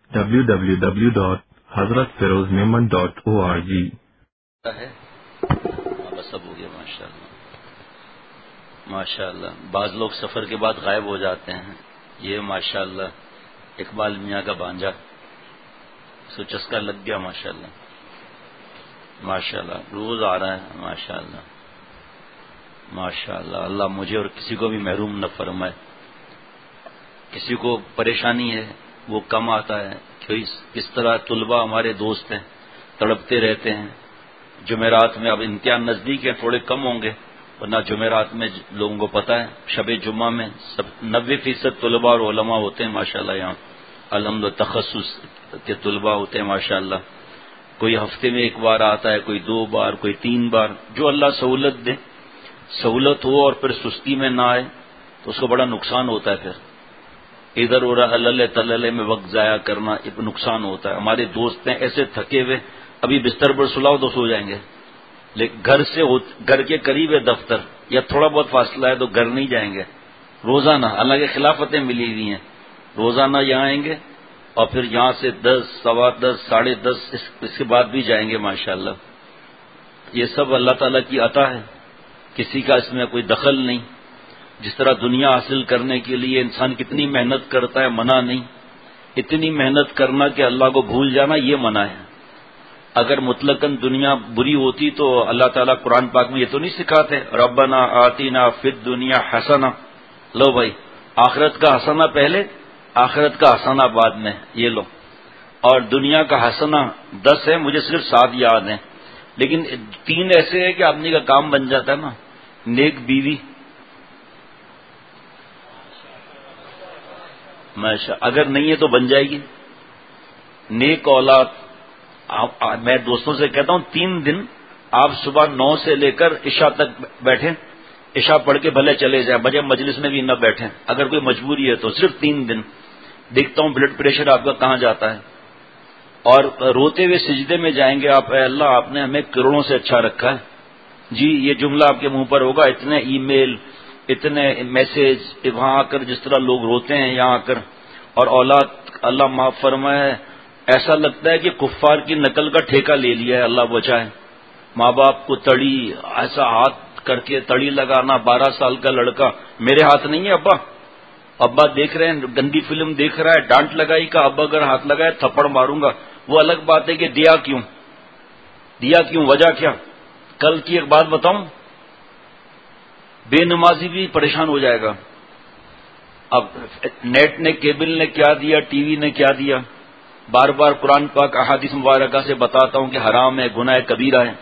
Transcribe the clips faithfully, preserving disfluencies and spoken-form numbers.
W W W dot Hazrat Feroz Memon dot O R G ہے بس اب ہو گیا. ماشاء اللہ ماشاء اللہ. بعض لوگ سفر کے بعد غائب ہو جاتے ہیں. یہ ماشاء اللہ اقبال میاں کا بانجا سو چسکا لگ گیا. ماشاء اللہ ماشاء اللہ روز آ رہا ہے. ماشاء اللہ ماشاء اللہ. اللہ مجھے اور کسی کو بھی محروم نہ فرمائے. کسی کو پریشانی ہے وہ کم آتا ہے. اس طرح طلباء ہمارے دوست ہیں تڑپتے رہتے ہیں. جمعرات میں اب امتحان نزدیک ہیں تھوڑے کم ہوں گے ورنہ جمعرات میں لوگوں کو پتہ ہے شب جمعہ میں سب نوے فیصد طلباء اور علماء ہوتے ہیں. ماشاءاللہ یہاں الحمد تخصص کے طلباء ہوتے ہیں. ماشاءاللہ کوئی ہفتے میں ایک بار آتا ہے, کوئی دو بار, کوئی تین بار. جو اللہ سہولت دے. سہولت ہو اور پھر سستی میں نہ آئے تو اس کو بڑا نقصان ہوتا ہے. پھر ادھر ادھر اللہ تللے میں وقت ضائع کرنا ایک نقصان ہوتا ہے. ہمارے دوست ہیں ایسے تھکے ہوئے ابھی بستر پر سلاؤ تو سو جائیں گے, لیکن گھر سے گھر کے قریب ہے دفتر یا تھوڑا بہت فاصلہ ہے تو گھر نہیں جائیں گے. روزانہ اللہ کی خلافتیں ملی ہوئی ہیں. روزانہ یہاں آئیں گے اور پھر یہاں سے دس سوا دس ساڑھے دس اس کے بعد بھی جائیں گے. ماشاءاللہ یہ سب اللہ تعالیٰ کی عطا ہے, کسی کا اس میں کوئی دخل نہیں. جس طرح دنیا حاصل کرنے کے لیے انسان کتنی محنت کرتا ہے منع نہیں. اتنی محنت کرنا کہ اللہ کو بھول جانا یہ منع ہے. اگر مطلقاً دنیا بری ہوتی تو اللہ تعالیٰ قرآن پاک میں یہ تو نہیں سکھاتے ربنا آتینا فی الدنیا حسنہ. لو بھائی آخرت کا حسنہ پہلے آخرت کا حسنہ بعد میں یہ لو. اور دنیا کا حسنہ دس ہے, مجھے صرف سات یاد ہیں, لیکن تین ایسے ہیں کہ آدمی کا کام بن جاتا ہے نا. نیک بیوی ماشاء اگر نہیں ہے تو بن جائے گی. نیک اولاد. میں دوستوں سے کہتا ہوں تین دن آپ صبح نو سے لے کر عشاء تک بیٹھیں, عشاء پڑھ کے بھلے چلے جائیں, بجے مجلس میں بھی نہ بیٹھیں. اگر کوئی مجبوری ہے تو صرف تین دن. دیکھتا ہوں بلڈ پریشر آپ کا کہاں جاتا ہے. اور روتے ہوئے سجدے میں جائیں گے آپ, اے اللہ آپ نے ہمیں کروڑوں سے اچھا رکھا ہے. جی یہ جملہ آپ کے منہ پر ہوگا. اتنے ای میل اتنے میسج وہاں آ کر جس طرح لوگ روتے ہیں یہاں آ کر. اور اولاد اللہ معاف فرمائے ایسا لگتا ہے کہ کفار کی نقل کا ٹھیکہ لے لیا ہے. اللہ بچائے. ماں باپ کو تڑی ایسا ہاتھ کر کے تڑی لگانا. بارہ سال کا لڑکا میرے ہاتھ نہیں ہے ابا, ابا دیکھ رہے ہیں گندی فلم دیکھ رہا ہے, ڈانٹ لگائی کا ابا اگر ہاتھ لگائے تھپڑ ماروں گا. وہ الگ بات ہے کہ دیا کیوں دیا کیوں وجہ کیا. کل کی ایک بات بتاؤں, بے نمازی بھی پریشان ہو جائے گا. اب نیٹ نے کیبل نے کیا دیا, ٹی وی نے کیا دیا. بار بار قرآن پاک احادیث مبارکہ سے بتاتا ہوں کہ حرام ہے, گناہ کبیرہ ہے.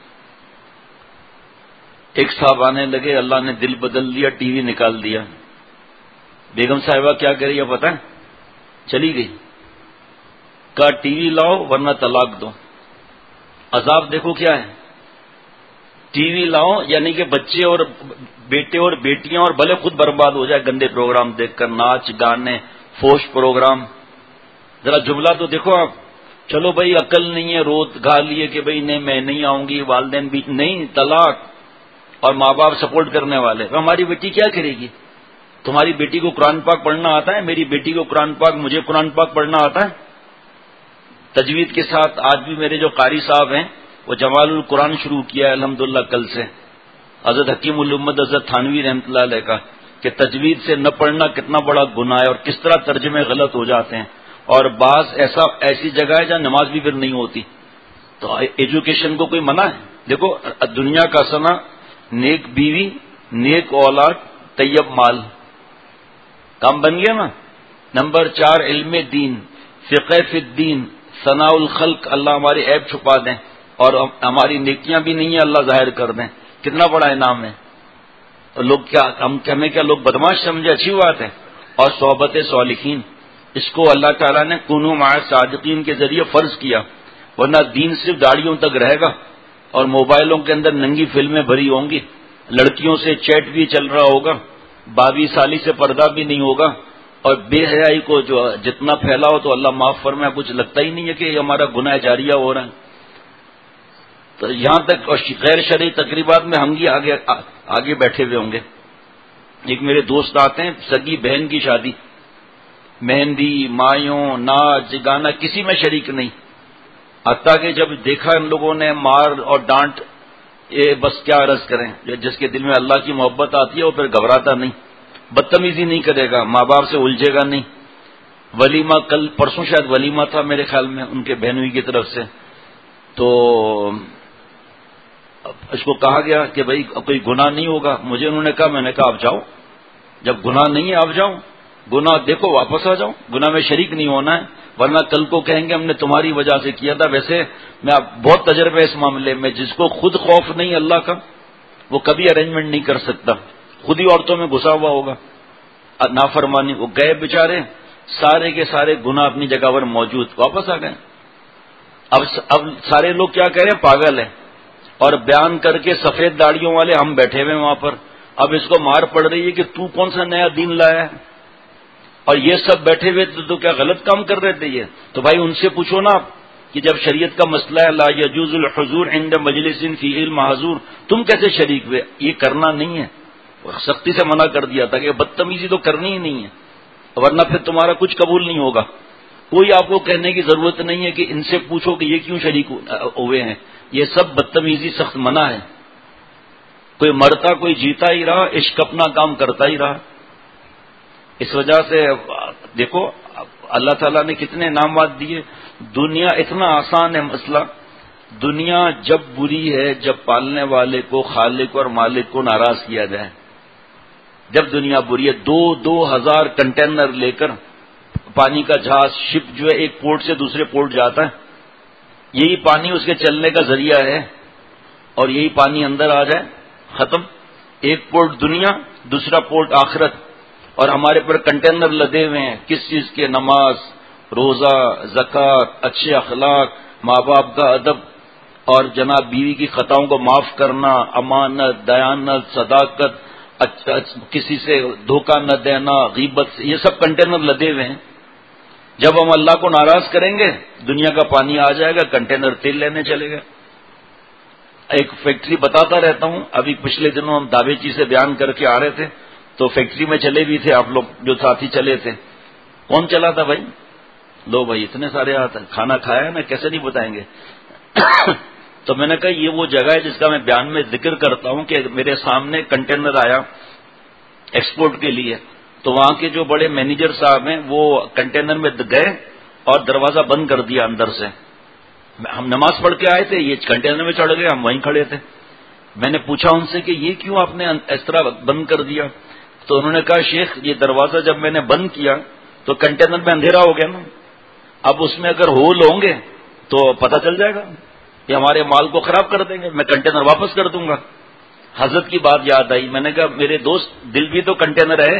ایک صاحب آنے لگے, اللہ نے دل بدل دیا, ٹی وی نکال دیا. بیگم صاحبہ کیا کر رہی ہے پتہ ہے, چلی گئی. کہا ٹی وی لاؤ ورنہ طلاق دو. عذاب دیکھو کیا ہے. ٹی وی لاؤ یعنی کہ بچے اور بیٹے اور بیٹیاں اور بھلے خود برباد ہو جائے گندے پروگرام دیکھ کر, ناچ گانے فوش پروگرام. ذرا جملہ تو دیکھو آپ. چلو بھائی عقل نہیں ہے, روت گھا لیے کہ بھائی نہیں میں نہیں آؤں گی, والدین بھی نہیں, طلاق. اور ماں باپ سپورٹ کرنے والے. ہماری بیٹی کیا کرے گی. تمہاری بیٹی کو قرآن پاک پڑھنا آتا ہے, میری بیٹی کو قرآن پاک, مجھے قرآن پاک پڑھنا آتا ہے تجوید کے ساتھ. آج بھی میرے جو قاری صاحب ہیں وہ جمال القرآن شروع کیا ہے الحمدللہ کل سے, حضرت حکیم الامت حضرت تھانوی رحمۃ اللہ علیہ کا, کہ تجوید سے نہ پڑھنا کتنا بڑا گناہ ہے اور کس طرح ترجمے غلط ہو جاتے ہیں. اور بعض ایسا ایسی جگہ ہے جہاں نماز بھی پھر نہیں ہوتی. تو ایجوکیشن کو کوئی منع ہے. دیکھو دنیا کا سنا نیک بیوی, نیک اولاد, طیب مال, کام بن گیا نا. نمبر چار علم دین, فقہ فی الدین, ثناء الخلق, اللہ ہمارے عیب چھپا دیں اور ہماری نیکیاں بھی نہیں ہیں اللہ ظاہر کر دیں. کتنا بڑا انعام ہے. تو لوگ کیا ہم ہمیں کیا لوگ بدماش سمجھے, اچھی بات ہے. اور صحبت صالحین, اس کو اللہ تعالیٰ نے کونوا مع صادقین کے ذریعے فرض کیا, ورنہ دین صرف داڑھیوں تک رہے گا اور موبائلوں کے اندر ننگی فلمیں بھری ہوں گی, لڑکیوں سے چیٹ بھی چل رہا ہوگا, بابی سالی سے پردہ بھی نہیں ہوگا, اور بے حیائی کو جو جتنا پھیلاؤ تو اللہ معاف فرمائے کچھ لگتا ہی نہیں ہے کہ یہ ہمارا گناہ جاریہ ہو رہا ہے. تو یہاں تک اور غیر شرعی تقریبات میں ہم بھی آگے آگے بیٹھے ہوئے ہوں گے. ایک میرے دوست آتے ہیں, سگی بہن کی شادی, مہندی، مایوں، ناچ گانا کسی میں شریک نہیں. حتیٰ کہ جب دیکھا ان لوگوں نے مار اور ڈانٹ، یہ بس کیا عرض کریں. جس کے دل میں اللہ کی محبت آتی ہے وہ پھر گھبراتا نہیں، بدتمیزی نہیں کرے گا، ماں باپ سے الجھے گا نہیں. ولیمہ کل پرسوں شاید ولیمہ تھا میرے خیال میں ان کے بہنوئی کی طرف سے، تو اس کو کہا گیا کہ بھائی کوئی گناہ نہیں ہوگا. مجھے انہوں نے کہا، میں نے کہا آپ جاؤ، جب گناہ نہیں ہے آپ جاؤ، گناہ دیکھو واپس آ جاؤ، گناہ میں شریک نہیں ہونا ہے، ورنہ کل کو کہیں گے ہم نے تمہاری وجہ سے کیا تھا. ویسے میں بہت تجربہ اس معاملے میں، جس کو خود خوف نہیں اللہ کا وہ کبھی ارینجمنٹ نہیں کر سکتا، خود ہی عورتوں میں گھسا ہوا ہوگا نافرمانی. وہ گئے بیچارے، سارے کے سارے گناہ اپنی جگہ پر موجود، واپس آ گئے. اب اب سارے لوگ کیا کہہ رہے ہیں، پاگل ہیں، اور بیان کر کے سفید داڑیوں والے ہم بیٹھے ہوئے وہاں پر. اب اس کو مار پڑ رہی ہے کہ تو کون سا نیا دین لایا ہے، اور یہ سب بیٹھے ہوئے تو کیا غلط کام کر رہے تھے یہ. تو بھائی ان سے پوچھو نا کہ جب شریعت کا مسئلہ ہے لا یجوز الحضور عند مجلس فیہ المحظور، تم کیسے شریک ہوئے؟ یہ کرنا نہیں ہے، سختی سے منع کر دیا تھا کہ بدتمیزی تو کرنی ہی نہیں ہے، ورنہ پھر تمہارا کچھ قبول نہیں ہوگا. کوئی آپ کو کہنے کی ضرورت نہیں ہے کہ ان سے پوچھو کہ یہ کیوں شریک ہوئے ہیں. یہ سب بدتمیزی سخت منع ہے. کوئی مرتا کوئی جیتا ہی رہا، عشق اپنا کام کرتا ہی رہا. اس وجہ سے دیکھو اللہ تعالیٰ نے کتنے انعامات دیے. دنیا اتنا آسان ہے مسئلہ. دنیا جب بری ہے جب پالنے والے کو، خالق اور مالک کو ناراض کیا جائے. جب دنیا بری ہے، دو دو ہزار کنٹینر لے کر پانی کا جہاز، شپ جو ہے ایک پورٹ سے دوسرے پورٹ جاتا ہے، یہی پانی اس کے چلنے کا ذریعہ ہے، اور یہی پانی اندر آ جائے ختم. ایک پورٹ دنیا، دوسرا پورٹ آخرت، اور ہمارے پر کنٹینر لدے ہوئے ہیں کس چیز کے؟ نماز، روزہ، زکوٰۃ، اچھے اخلاق، ماں باپ کا ادب، اور جناب بیوی کی خطاؤں کو معاف کرنا، امانت، دیانت، صداقت، کسی سے دھوکہ نہ دینا، غیبت، یہ سب کنٹینر لدے ہوئے ہیں. جب ہم اللہ کو ناراض کریں گے دنیا کا پانی آ جائے گا، کنٹینر تیل لینے چلے گئے. ایک فیکٹری بتاتا رہتا ہوں، ابھی پچھلے دنوں ہم دابیچی سے بیان کر کے آ رہے تھے تو فیکٹری میں چلے بھی تھے، آپ لوگ جو ساتھی چلے تھے. کون چلا تھا بھائی؟ لو بھائی اتنے سارے آتے کھانا کھایا نا، کیسے نہیں بتائیں گے. تو میں نے کہا یہ وہ جگہ ہے جس کا میں بیان میں ذکر کرتا ہوں کہ میرے سامنے کنٹینر آیا ایکسپورٹ کے لیے، تو وہاں کے جو بڑے مینیجر صاحب ہیں وہ کنٹینر میں گئے اور دروازہ بند کر دیا اندر سے. ہم نماز پڑھ کے آئے تھے، یہ کنٹینر میں چڑھ گئے، ہم وہیں کھڑے تھے. میں نے پوچھا ان سے کہ یہ کیوں آپ نے اس طرح بند کر دیا؟ تو انہوں نے کہا شیخ یہ دروازہ جب میں نے بند کیا تو کنٹینر میں اندھیرا ہو گیا نا، اب اس میں اگر ہول ہوں گے تو پتہ چل جائے گا، یہ ہمارے مال کو خراب کر دیں گے، میں کنٹینر واپس کر دوں گا. حضرت کی بات یاد آئی. میں نے کہا میرے دوست دل بھی تو کنٹینر ہے.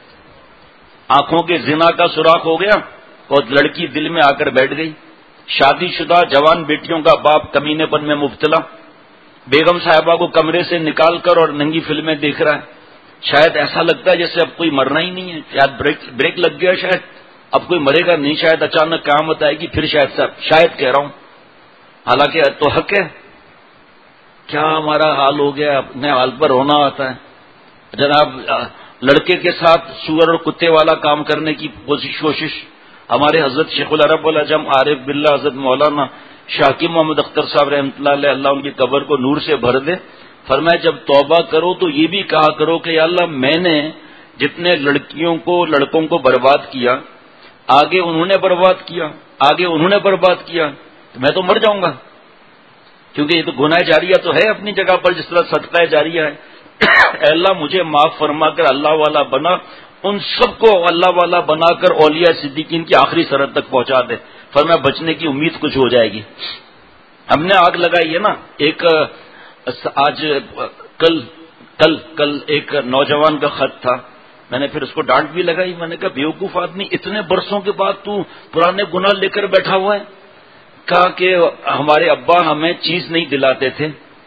آنکھوں کے زنا کا سوراخ ہو گیا اور لڑکی دل میں آ کر بیٹھ گئی. شادی شدہ جوان بیٹیوں کا باپ کمینے پن میں مبتلا، بیگم صاحبہ کو کمرے سے نکال کر اور ننگی فلمیں دیکھ رہا ہے. شاید ایسا لگتا ہے جیسے اب کوئی مرنا ہی نہیں ہے، شاید بریک بریک لگ گیا، شاید اب کوئی مرے گا نہیں، شاید اچانک قیامت آئے گی، پھر شاید صاحب شاید کہہ رہا ہوں، حالانکہ تو حق ہے. کیا ہمارا حال ہو گیا، اپنے حال پر رونا آتا ہے. جناب لڑکے کے ساتھ سور اور کتے والا کام کرنے کی کوشش. ہمارے حضرت شیخ العرب والعجم عارف باللہ حضرت مولانا شاکر محمد اختر صاحب رحمۃ اللہ علیہ، اللہ ان کی قبر کو نور سے بھر دے، فرمایا جب توبہ کرو تو یہ بھی کہا کرو کہ یا اللہ میں نے جتنے لڑکیوں کو لڑکوں کو برباد کیا، آگے انہوں نے برباد کیا، آگے انہوں نے برباد کیا، تو میں تو مر جاؤں گا، کیونکہ یہ تو گناہ جاریہ تو ہے اپنی جگہ پر، جس طرح صدقہ جاریہ ہے. اے اللہ مجھے معاف فرما کر اللہ والا بنا، ان سب کو اللہ والا بنا کر اولیاء صدیقین کی آخری سرحد تک پہنچا دے. فرمایا بچنے کی امید کچھ ہو جائے گی. ہم نے آگ لگائی ہے نا. ایک آج کل کل کل ایک نوجوان کا خط تھا، میں نے پھر اس کو ڈانٹ بھی لگائی. میں نے کہا بیوقوف آدمی، اتنے برسوں کے بعد تو پرانے گناہ لے کر بیٹھا ہوا ہے. کہا کہ ہمارے ابا ہمیں چیز نہیں دلاتے تھے.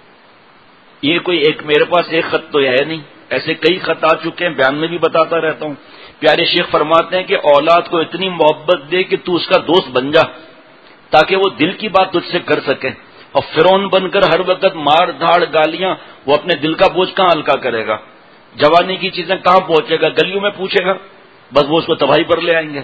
یہ کوئی ایک میرے پاس ایک خط تو ہے نہیں، ایسے کئی خط آ چکے ہیں، بیان میں بھی بتاتا رہتا ہوں. پیارے شیخ فرماتے ہیں کہ اولاد کو اتنی محبت دے کہ تو اس کا دوست بن جا، تاکہ وہ دل کی بات تجھ سے کر سکے. اور فرعون بن کر ہر وقت مار دھاڑ گالیاں، وہ اپنے دل کا بوجھ کہاں ہلکا کرے گا؟ جوانی کی چیزیں کہاں پہنچے گا؟ گلیوں میں پوچھے گا، بس وہ اس کو تباہی پر لے آئیں گے.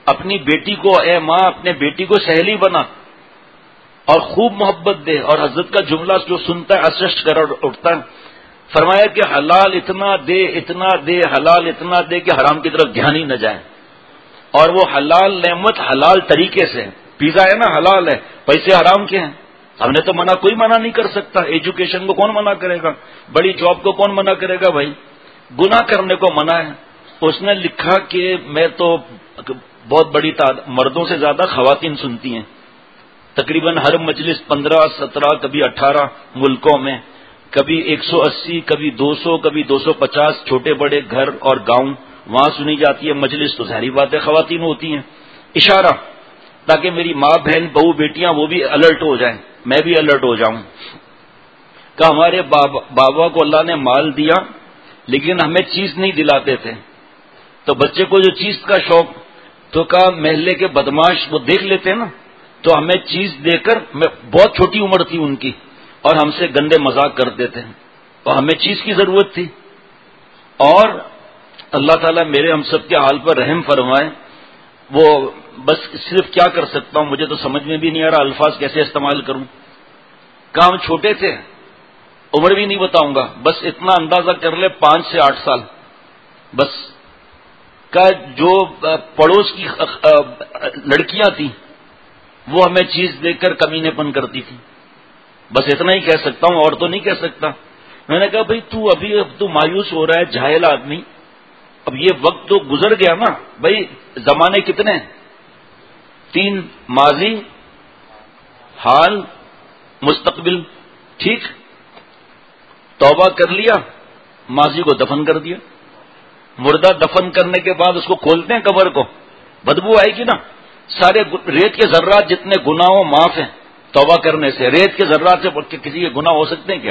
اپنی بیٹی کو، اے ماں اپنے بیٹی کو سہیلی بنا اور خوب محبت دے. اور حضرت کا جملہ جو سنتا ہے اشش کر اٹھتا ہے. فرمایا کہ حلال اتنا دے اتنا دے حلال اتنا دے کہ حرام کی طرف دھیان ہی نہ جائے. اور وہ حلال نعمت حلال طریقے سے. پیزا ہے نا حلال ہے، پیسے حرام کے ہیں. ہم نے تو منع، کوئی منع نہیں کر سکتا. ایجوکیشن کو کون منع کرے گا؟ بڑی جاب کو کون منع کرے گا بھائی؟ گناہ کرنے کو منع ہے. اس نے لکھا کہ میں تو بہت بڑی تعداد مردوں سے زیادہ خواتین سنتی ہیں، تقریباً ہر مجلس پندرہ سترہ کبھی اٹھارہ ملکوں میں، کبھی ایک سو اسی کبھی دو سو کبھی دو سو پچاس چھوٹے بڑے گھر اور گاؤں وہاں سنی جاتی ہے مجلس. تو ظاہری بات ہے خواتین ہوتی ہیں. اشارہ تاکہ میری ماں بہن بہو بیٹیاں وہ بھی الرٹ ہو جائیں، میں بھی الرٹ ہو جاؤں. کہ ہمارے بابا, بابا کو اللہ نے مال دیا لیکن ہمیں چیز نہیں دلاتے تھے. تو بچے کو جو چیز کا شوق، تو کہا محلے کے بدماش وہ دیکھ لیتے ہیں نا، تو ہمیں چیز دے کر، میں بہت چھوٹی عمر تھی ان کی، اور ہم سے گندے مذاق کر دیتے ہیں. تو ہمیں چیز کی ضرورت تھی. اور اللہ تعالیٰ میرے ہم سب کے حال پر رحم فرمائے. وہ بس صرف کیا کر سکتا ہوں، مجھے تو سمجھ میں بھی نہیں آ رہا الفاظ کیسے استعمال کروں. کام چھوٹے تھے، عمر بھی نہیں بتاؤں گا، بس اتنا اندازہ کر لے پانچ سے آٹھ سال بس. کا جو پڑوس کی لڑکیاں تھیں وہ ہمیں چیز دے کر کمینے پن کرتی تھی. بس اتنا ہی کہہ سکتا ہوں، اور تو نہیں کہہ سکتا. میں نے کہا بھئی تو ابھی اب تو مایوس ہو رہا ہے جاہل آدمی، اب یہ وقت تو گزر گیا نا. بھئی زمانے کتنے ہیں؟ تین، ماضی، حال، مستقبل. ٹھیک، توبہ کر لیا، ماضی کو دفن کر دیا. مردہ دفن کرنے کے بعد اس کو کھولتے ہیں قبر کو، بدبو آئے گی نا. سارے ریت کے ذرات جتنے گناہوں معاف ہیں توبہ کرنے سے. ریت کے ذرات سے بڑھ کے کسی کے گناہ ہو سکتے ہیں کیا؟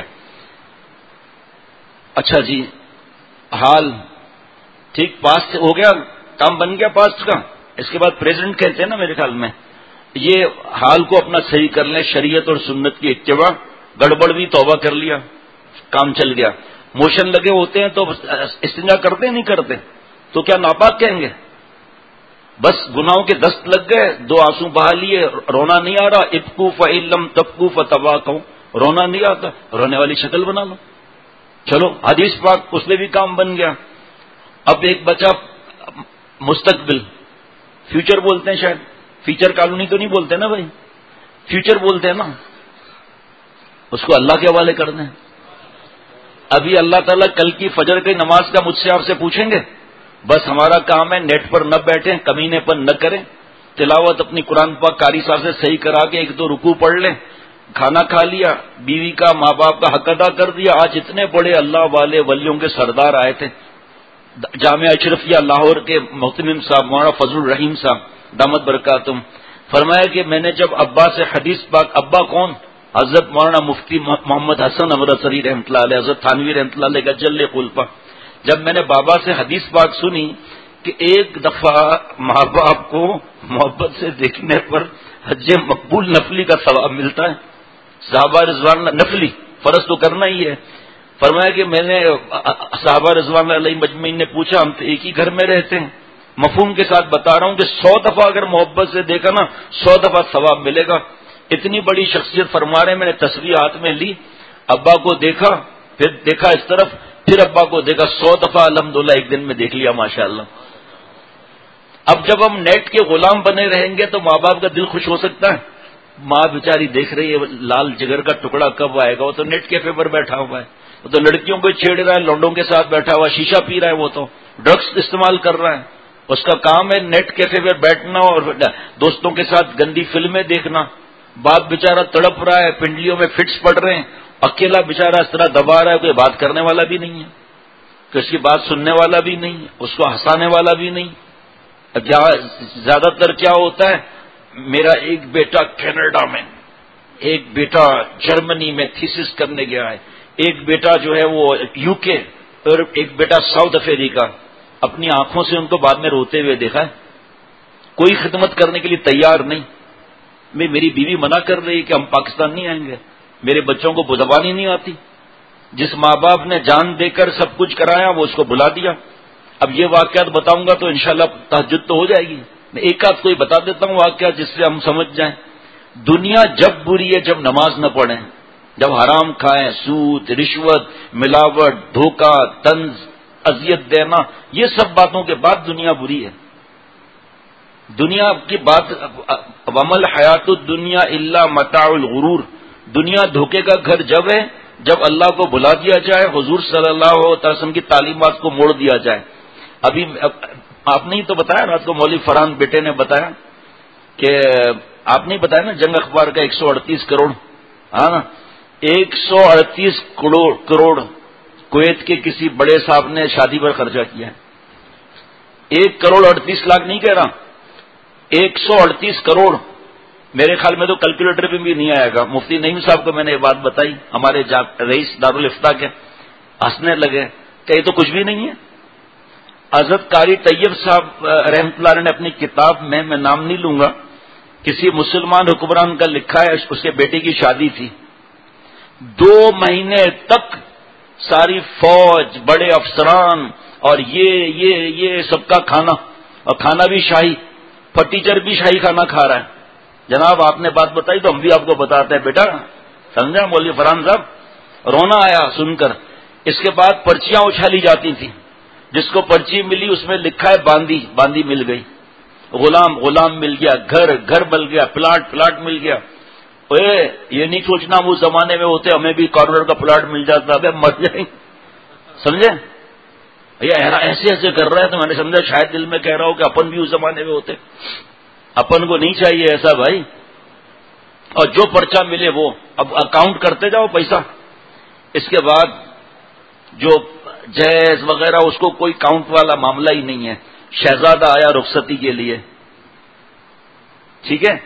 اچھا جی، حال ٹھیک، پاسٹ ہو گیا، کام بن گیا پاسٹ کا. اس کے بعد پریزنٹ کہتے ہیں نا میرے خیال میں. یہ حال کو اپنا صحیح کر لیں، شریعت اور سنت کی اتباع. گڑبڑ بھی توبہ کر لیا، کام چل گیا. موشن لگے ہوتے ہیں تو استنجا کرتے نہیں کرتے، تو کیا ناپاک کہیں گے؟ بس گناہوں کے دست لگ گئے، دو آنسو بہا لیے، رونا نہیں آ رہا. ابکو فعلم تبکو فتوا کہوں، رونا نہیں آتا، رونے والی شکل بنا لو. چلو حدیث پاک، اس میں بھی کام بن گیا. اب ایک بچہ مستقبل، فیوچر بولتے ہیں شاید، فیچر کالونی تو نہیں بولتے نا بھائی، فیوچر بولتے ہیں نا. اس کو اللہ کے حوالے کر دیں. ابھی اللہ تعالیٰ کل کی فجر کی نماز کا مجھ سے آپ سے پوچھیں گے. بس ہمارا کام ہے نیٹ پر نہ بیٹھیں، کمینے پر نہ کریں، تلاوت اپنی قرآن پاک قاری صاحب سے صحیح کرا کے ایک دو رکوع پڑھ لیں. کھانا کھا لیا، بیوی کا ماں باپ کا حق ادا کر دیا. آج اتنے بڑے اللہ والے ولیوں کے سردار آئے تھے جامعہ اشرفیہ لاہور کے محتمم صاحب مولانا فضل الرحیم صاحب دامت برکاتہم. فرمایا کہ میں نے جب ابا سے حدیث پاک، ابا کون؟ حضرت مولانا مفتی محمد حسن امرتسری رحمۃ اللہ علیہ، حضرت تھانوی رحمۃ اللہ علیہ کا جل خلفہ. جب میں نے بابا سے حدیث پاک سنی کہ ایک دفعہ ماں باپ کو محبت سے دیکھنے پر حج مقبول نفلی کا ثواب ملتا ہے. صحابہ رضوان نفلی، فرض تو کرنا ہی ہے. فرمایا کہ میں نے صحابہ رضوان علیہ مجمعین نے پوچھا، ہم تو ایک ہی گھر میں رہتے ہیں. مفہوم کے ساتھ بتا رہا ہوں کہ سو دفعہ اگر محبت سے دیکھا نا سو دفعہ ثواب ملے گا. اتنی بڑی شخصیت فرما رہے ہیں. میں نے تصویر ہاتھ میں لی، ابا کو دیکھا، پھر دیکھا اس طرف، پھر ابا کو دیکھا. سو دفعہ الحمدللہ ایک دن میں دیکھ لیا ماشاءاللہ. اب جب ہم نیٹ کے غلام بنے رہیں گے تو ماں باپ کا دل خوش ہو سکتا ہے؟ ماں بیچاری دیکھ رہی ہے لال جگر کا ٹکڑا کب آئے گا. وہ تو نیٹ کیفے پر بیٹھا ہوا ہے، وہ تو لڑکیوں کو چھیڑ رہا ہے، لونڈوں کے ساتھ بیٹھا ہوا، شیشہ پی رہا ہے، وہ تو ڈرگس استعمال کر رہا ہے. اس کا کام ہے نیٹ کیفے پر بیٹھنا اور دوستوں کے ساتھ گندی فلمیں دیکھنا. باپ بیچارہ تڑپ رہا ہے، پنڈلیوں میں فٹس پڑ رہے ہیں، اکیلا بیچارہ اس طرح دبا رہا ہے، کوئی بات کرنے والا بھی نہیں ہے، کہ اس کی بات سننے والا بھی نہیں ہے، اس کو ہنسانے والا بھی نہیں. زیادہ تر کیا ہوتا ہے، میرا ایک بیٹا کینیڈا میں، ایک بیٹا جرمنی میں تھیسس کرنے گیا ہے، ایک بیٹا جو ہے وہ یو کے، اور ایک بیٹا ساؤتھ افریقہ. اپنی آنکھوں سے ان کو بعد میں روتے ہوئے دیکھا ہے. کوئی خدمت کرنے کے لیے تیار نہیں. میں میری بیوی منع کر رہی کہ ہم پاکستان نہیں آئیں گے، میرے بچوں کو زبان ہی نہیں آتی. جس ماں باپ نے جان دے کر سب کچھ کرایا وہ اس کو بلا دیا. اب یہ واقعات بتاؤں گا تو انشاءاللہ تہجد تو ہو جائے گی. میں ایک آدھ کوئی بتا دیتا ہوں واقعہ جس سے ہم سمجھ جائیں. دنیا جب بری ہے جب نماز نہ پڑھیں، جب حرام کھائیں، سود، رشوت، ملاوٹ، دھوکہ، طنز، اذیت دینا، یہ سب باتوں کے بعد دنیا بری ہے. دنیا کی بات ومل حیات الدنیا الا متاع الغرور. دنیا دھوکے کا گھر جب ہے جب اللہ کو بلا دیا جائے، حضور صلی اللہ علیہ وسلم کی تعلیمات کو موڑ دیا جائے. ابھی آپ نے ہی تو بتایا، رات کو مولوی فرحان بیٹے نے بتایا کہ آپ نے بتایا نا جنگ اخبار کا ایک سو اڑتیس کروڑ، ہاں نا، ایک سو اڑتیس کروڑ کروڑ کویت کے کسی بڑے صاحب نے شادی پر خرچہ کیا ہے. ایک کروڑ اڑتیس لاکھ نہیں کہہ رہا، ایک سو اڑتیس کروڑ. میرے خیال میں تو کیلکولیٹر بھی نہیں آئے گا. مفتی نعیم صاحب کو میں نے یہ بات بتائی، ہمارے رئیس دارالفتہ کے، ہنسنے لگے کہ یہ تو کچھ بھی نہیں ہے. حضرت قاری طیب صاحب رحمۃ اللہ علیہ نے اپنی کتاب میں میں نام نہیں لوں گا، کسی مسلمان حکمران کا لکھا ہے، اس کے بیٹے کی شادی تھی. دو مہینے تک ساری فوج، بڑے افسران اور یہ یہ یہ سب کا کھانا، اور کھانا بھی شاہی، فرٹیچر بھی شاہی کھانا کھا رہا ہے. جناب آپ نے بات بتائی تو ہم بھی آپ کو بتاتے ہیں بیٹا، سمجھا مولوی فرحان صاحب. رونا آیا سن کر. اس کے بعد پرچیاں اچھالی جاتی تھیں، جس کو پرچی ملی اس میں لکھا ہے باندی، باندی مل گئی، غلام غلام مل گیا، گھر گھر مل گیا، پلاٹ پلاٹ مل گیا. اے یہ نہیں سوچنا وہ زمانے میں ہوتے ہمیں بھی کارنر کا پلاٹ مل جاتا، ابے مر جائیں. سمجھے یہ ایسے ایسے کر رہا ہے تو میں نے سمجھا شاید دل میں کہہ رہا ہوں کہ اپن بھی اس زمانے میں ہوتے. اپن کو نہیں چاہیے ایسا بھائی. اور جو پرچہ ملے وہ اب اکاؤنٹ کرتے جاؤ پیسہ. اس کے بعد جو جہیز وغیرہ اس کو کوئی کاؤنٹ والا معاملہ ہی نہیں ہے. شہزادہ آیا رخصتی کے لیے، ٹھیک ہے،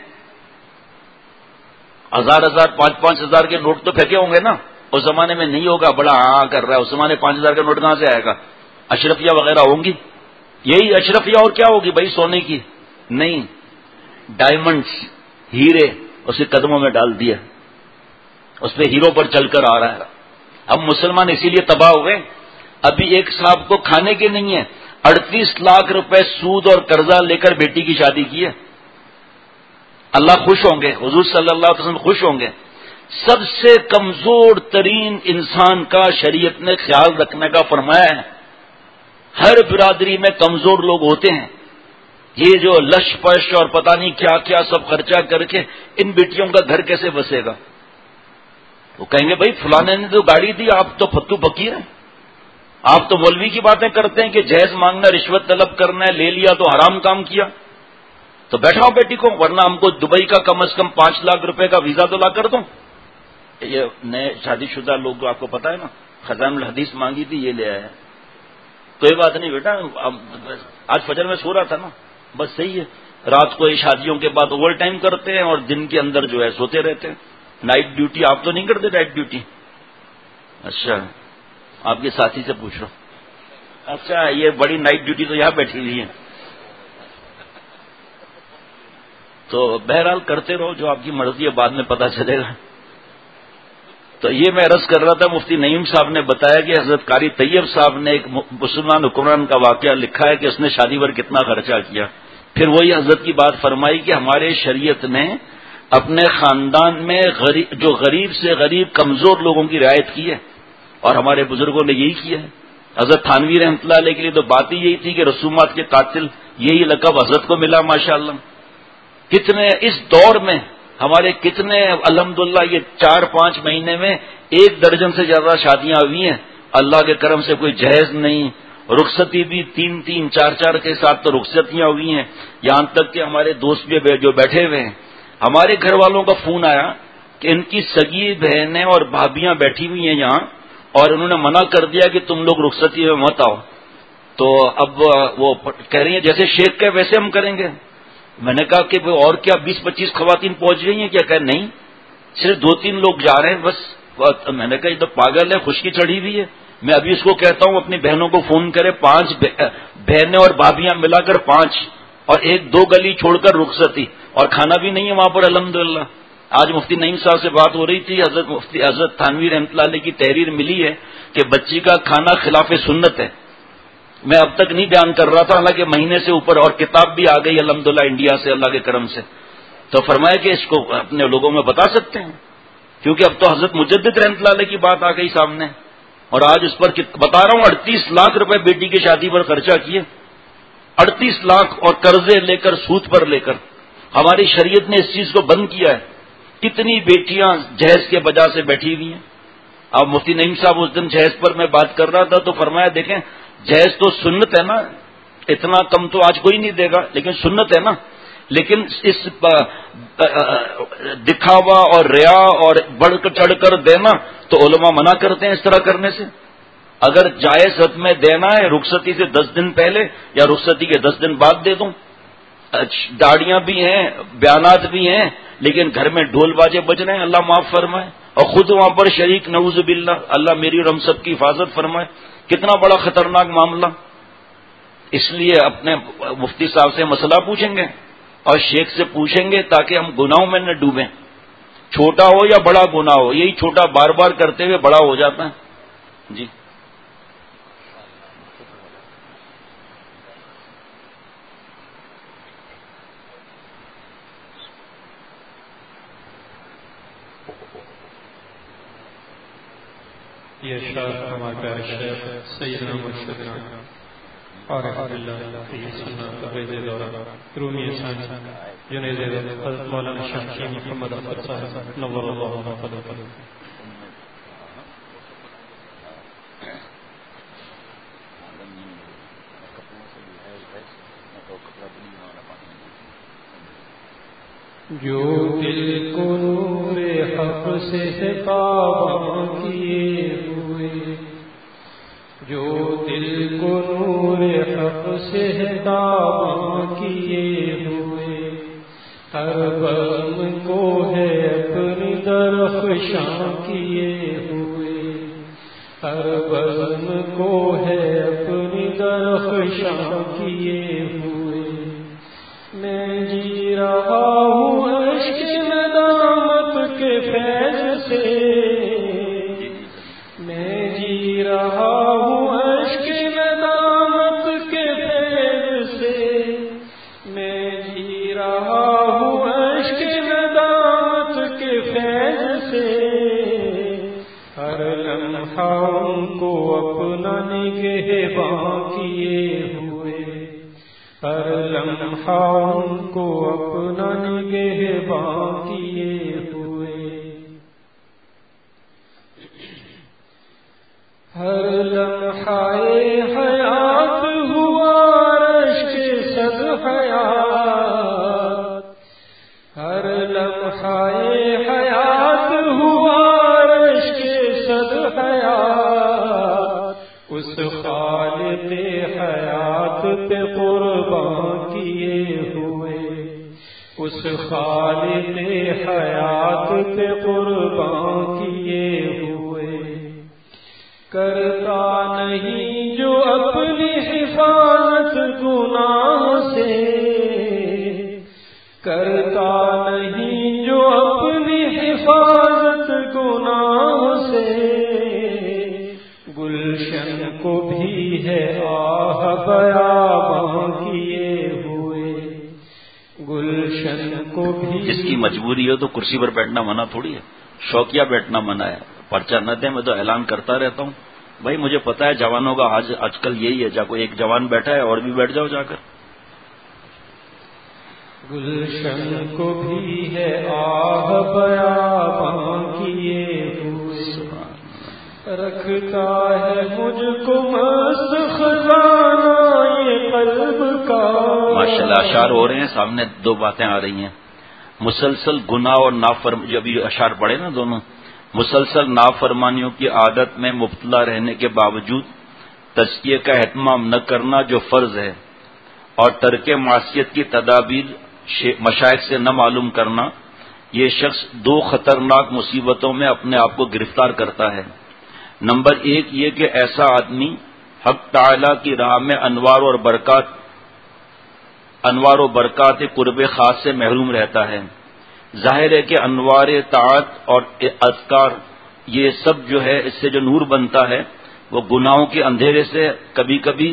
ہزار ہزار پانچ پانچ ہزار کے نوٹ تو پھینکے ہوں گے نا. اس زمانے میں نہیں ہوگا، بڑا ہاں کر رہا ہے. اس زمانے پانچ ہزار کا نوٹ کہاں سے آئے گا؟ اشرفیہ وغیرہ ہوں گی. یہی اشرفیہ اور کیا ہوگی بھائی، سونے کی نہیں، ڈائمنڈس، ہیرے اس کے قدموں میں ڈال دیا، اس پہ ہیرو پر چل کر آ رہا ہے. ہم مسلمان اسی لیے تباہ ہوئے. ابھی ایک صاحب کو کھانے کے نہیں ہے، اڑتیس لاکھ روپے سود اور قرضہ لے کر بیٹی کی شادی کی ہے. اللہ خوش ہوں گے، حضور صلی اللہ علیہ وسلم خوش ہوں گے. سب سے کمزور ترین انسان کا شریعت نے خیال رکھنے کا فرمایا ہے. ہر برادری میں کمزور لوگ ہوتے ہیں. یہ جو لش پش اور پتہ نہیں کیا کیا سب خرچہ کر کے ان بیٹیوں کا گھر کیسے بسے گا؟ وہ کہیں گے بھائی فلانے نے تو گاڑی دی، آپ تو فتو فقیر ہیں، آپ تو مولوی کی باتیں کرتے ہیں کہ جہیز مانگنا، رشوت طلب کرنا ہے، لے لیا تو حرام کام کیا. تو بیٹھاؤ بیٹی کو، ورنہ ہم کو دبئی کا کم از کم پانچ لاکھ روپے کا ویزا تو لا کر دوں. یہ نئے شادی شدہ لوگ آپ کو پتا ہے نا، خزان الحدیث مانگی تھی، یہ لے آیا. کوئی بات نہیں بیٹا، آج فجر میں سو رہا تھا نا، بس صحیح ہے. رات کو یہ شادیوں کے بعد اوور ٹائم کرتے ہیں اور دن کے اندر جو ہے سوتے رہتے ہیں. نائٹ ڈیوٹی آپ تو نہیں کرتے نائٹ ڈیوٹی؟ اچھا آپ کے ساتھی سے پوچھ رہا ہوں. اچھا یہ بڑی نائٹ ڈیوٹی تو یہاں بیٹھی ہوئی ہے. تو بہرحال کرتے رہو جو آپ کی مرضی ہے، بعد میں پتہ چلے گا. تو یہ میں عرض کر رہا تھا، مفتی نعیم صاحب نے بتایا کہ حضرت قاری طیب صاحب نے ایک مسلمان حکمران کا واقعہ لکھا ہے کہ اس نے شادی پر کتنا خرچہ کیا. پھر وہی حضرت کی بات فرمائی کہ ہمارے شریعت نے اپنے خاندان میں غریب جو غریب سے غریب کمزور لوگوں کی رعایت کی ہے، اور ہمارے بزرگوں نے یہی کیا ہے. حضرت تھانوی رحمۃ اللہ علیہ کے لیے تو بات ہی یہی تھی کہ رسومات کے قاتل، یہی لقب حضرت کو ملا ماشاءاللہ. کتنے اس دور میں ہمارے کتنے الحمدللہ یہ چار پانچ مہینے میں ایک درجن سے زیادہ شادیاں ہوئی ہیں. اللہ کے کرم سے کوئی جہیز نہیں، رخصتی بھی تین تین چار چار کے ساتھ تو رخصتیاں ہوئی ہیں. یہاں تک کہ ہمارے دوست بھی جو بیٹھے ہوئے ہیں، ہمارے گھر والوں کا فون آیا کہ ان کی سگی بہنیں اور بھابیاں بیٹھی ہوئی ہیں یہاں، اور انہوں نے منع کر دیا کہ تم لوگ رخصتی میں مت آؤ. تو اب وہ کہہ رہی ہیں جیسے شیخ کے ویسے ہم کریں گے. میں نے کہا کہ اور کیا بیس پچیس خواتین پہنچ گئی ہیں کیا؟ کہ نہیں، صرف دو تین لوگ جا رہے ہیں بس. میں نے کہا یہ تو پاگل ہے، خشکی چڑھی ہوئی ہے. میں ابھی اس کو کہتا ہوں اپنی بہنوں کو فون کرے، پانچ بہنیں اور بھابیاں ملا کر پانچ، اور ایک دو گلی چھوڑ کر رخصتی، اور کھانا بھی نہیں ہے وہاں پر الحمدللہ. آج مفتی نعیم صاحب سے بات ہو رہی تھی، حضرت مفتی حضرت تھانوی رحمۃ اللہ علیہ کی تحریر ملی ہے کہ بچی کا کھانا خلاف سنت ہے. میں اب تک نہیں بیان کر رہا تھا، حالانکہ مہینے سے اوپر، اور کتاب بھی آ گئی الحمدللہ انڈیا سے اللہ کے کرم سے. تو فرمایا کہ اس کو اپنے لوگوں میں بتا سکتے ہیں، کیونکہ اب تو حضرت مجدد رحمۃ اللہ علیہ کی بات آ گئی سامنے، اور آج اس پر بتا رہا ہوں اڑتیس لاکھ روپے بیٹی کی شادی پر خرچہ کیے، اڑتیس لاکھ، اور قرضے لے کر، سود پر لے کر. ہماری شریعت نے اس چیز کو بند کیا ہے. کتنی بیٹیاں جہیز کے بجا سے بیٹھی ہوئی ہیں. اب مفتی نعیم صاحب اس دن جہیز پر میں بات کر رہا تھا تو فرمایا دیکھیں جہیز تو سنت ہے نا، اتنا کم تو آج کوئی نہیں دے گا، لیکن سنت ہے نا. لیکن اس دکھاوا اور ریا اور بڑھ چڑھ کر دینا تو علماء منع کرتے ہیں اس طرح کرنے سے. اگر جائز حد میں دینا ہے رخصتی سے دس دن پہلے یا رخصتی کے دس دن بعد دے دوں. داڑیاں بھی ہیں، بیانات بھی ہیں، لیکن گھر میں ڈھول باجے بج رہے ہیں، اللہ معاف فرمائے، اور خود وہاں پر شریک، نعوذ باللہ، اللہ میری اور ہم سب کی حفاظت فرمائے. کتنا بڑا خطرناک معاملہ. اس لیے اپنے مفتی صاحب سے مسئلہ پوچھیں گے اور شیخ سے پوچھیں گے تاکہ ہم گناہوں میں نہ ڈوبیں. چھوٹا ہو یا بڑا گناہ ہو، یہی چھوٹا بار بار کرتے ہوئے بڑا ہو جاتا ہے. جی یہ شعر ہمارے پیارے شیخ سیدنا مرشدنا عارف باللہ فی سنت تبریز دورہ رومی ثانی جنید حضرت مولانا شاہ محمد اختر صاحب نور اللہ قدرہ. جو دل کو نور حق سے خطاب کیے ہوئے، جو دل کو نور حق سے خطاب کیے ہوئے، ہر بم کو ہے اپنی درخشاں کیے ہوئے، ہر بم کو ہے اپنی درخشاں کیے ہوئے. میں جی رہا ہوں عشق ندامت کے فیض سے، میں جی رہا ہوں عشق ندامت کے فیض سے، میں جی رہا ہوں عشق ندامت کے فیض سے. ہر لمحہ ان کو اپنا نگہباں کیے ہوئے، ہر لمحہ ان کو اپنا نگہباں کیے ہوئے. ہر لمحہ حیات ہوا عرش کے صد حیات، ہر لمحہ حیات ہوا عرش کے صد حیات. اس خالق حیات پہ قربان کیے ہوئے، اس خالق حیات پہ قربان کیے ہوئے. کرتا نہیں جو اپنی حفاظت گناہ سے، کرتا نہیں جو اپنی حفاظت گناہ سے. گلشن کو بھی ہے آہ بیاباں کیے ہوئے، گلشن کو بھی. جس کی مجبوری ہو تو کرسی پر بیٹھنا منع تھوڑی ہے، شوقیہ بیٹھنا منع ہے. پرچہ نہ دیں، میں تو اعلان کرتا رہتا ہوں. بھائی مجھے پتا ہے جوانوں کا آج آج کل یہی ہے، جا کوئی ایک جوان بیٹھا ہے اور بھی بیٹھ جاؤ جا کر. گلشن کو بھی ہے آہ بیاباں کیے ہوئے، رکھتا ہے مجھ کو مست خزانہ یہ قلب کا. ماشاءاللہ اشعار ہو رہے ہیں، سامنے دو باتیں آ رہی ہیں. مسلسل گناہ اور نافرم، جب یہ اشعار پڑھے نا دونوں، مسلسل نافرمانیوں کی عادت میں مبتلا رہنے کے باوجود تزکیے کا اہتمام نہ کرنا جو فرض ہے، اور ترک معصیت کی تدابیر مشائخ سے نہ معلوم کرنا، یہ شخص دو خطرناک مصیبتوں میں اپنے آپ کو گرفتار کرتا ہے. نمبر ایک یہ کہ ایسا آدمی حق تعالی کی راہ میں انوار اور برکات انوار و برکات قرب خاص سے محروم رہتا ہے. ظاہر ہے کہ انوار طاعت اور اذکار یہ سب جو ہے اس سے جو نور بنتا ہے وہ گناہوں کے اندھیرے سے کبھی کبھی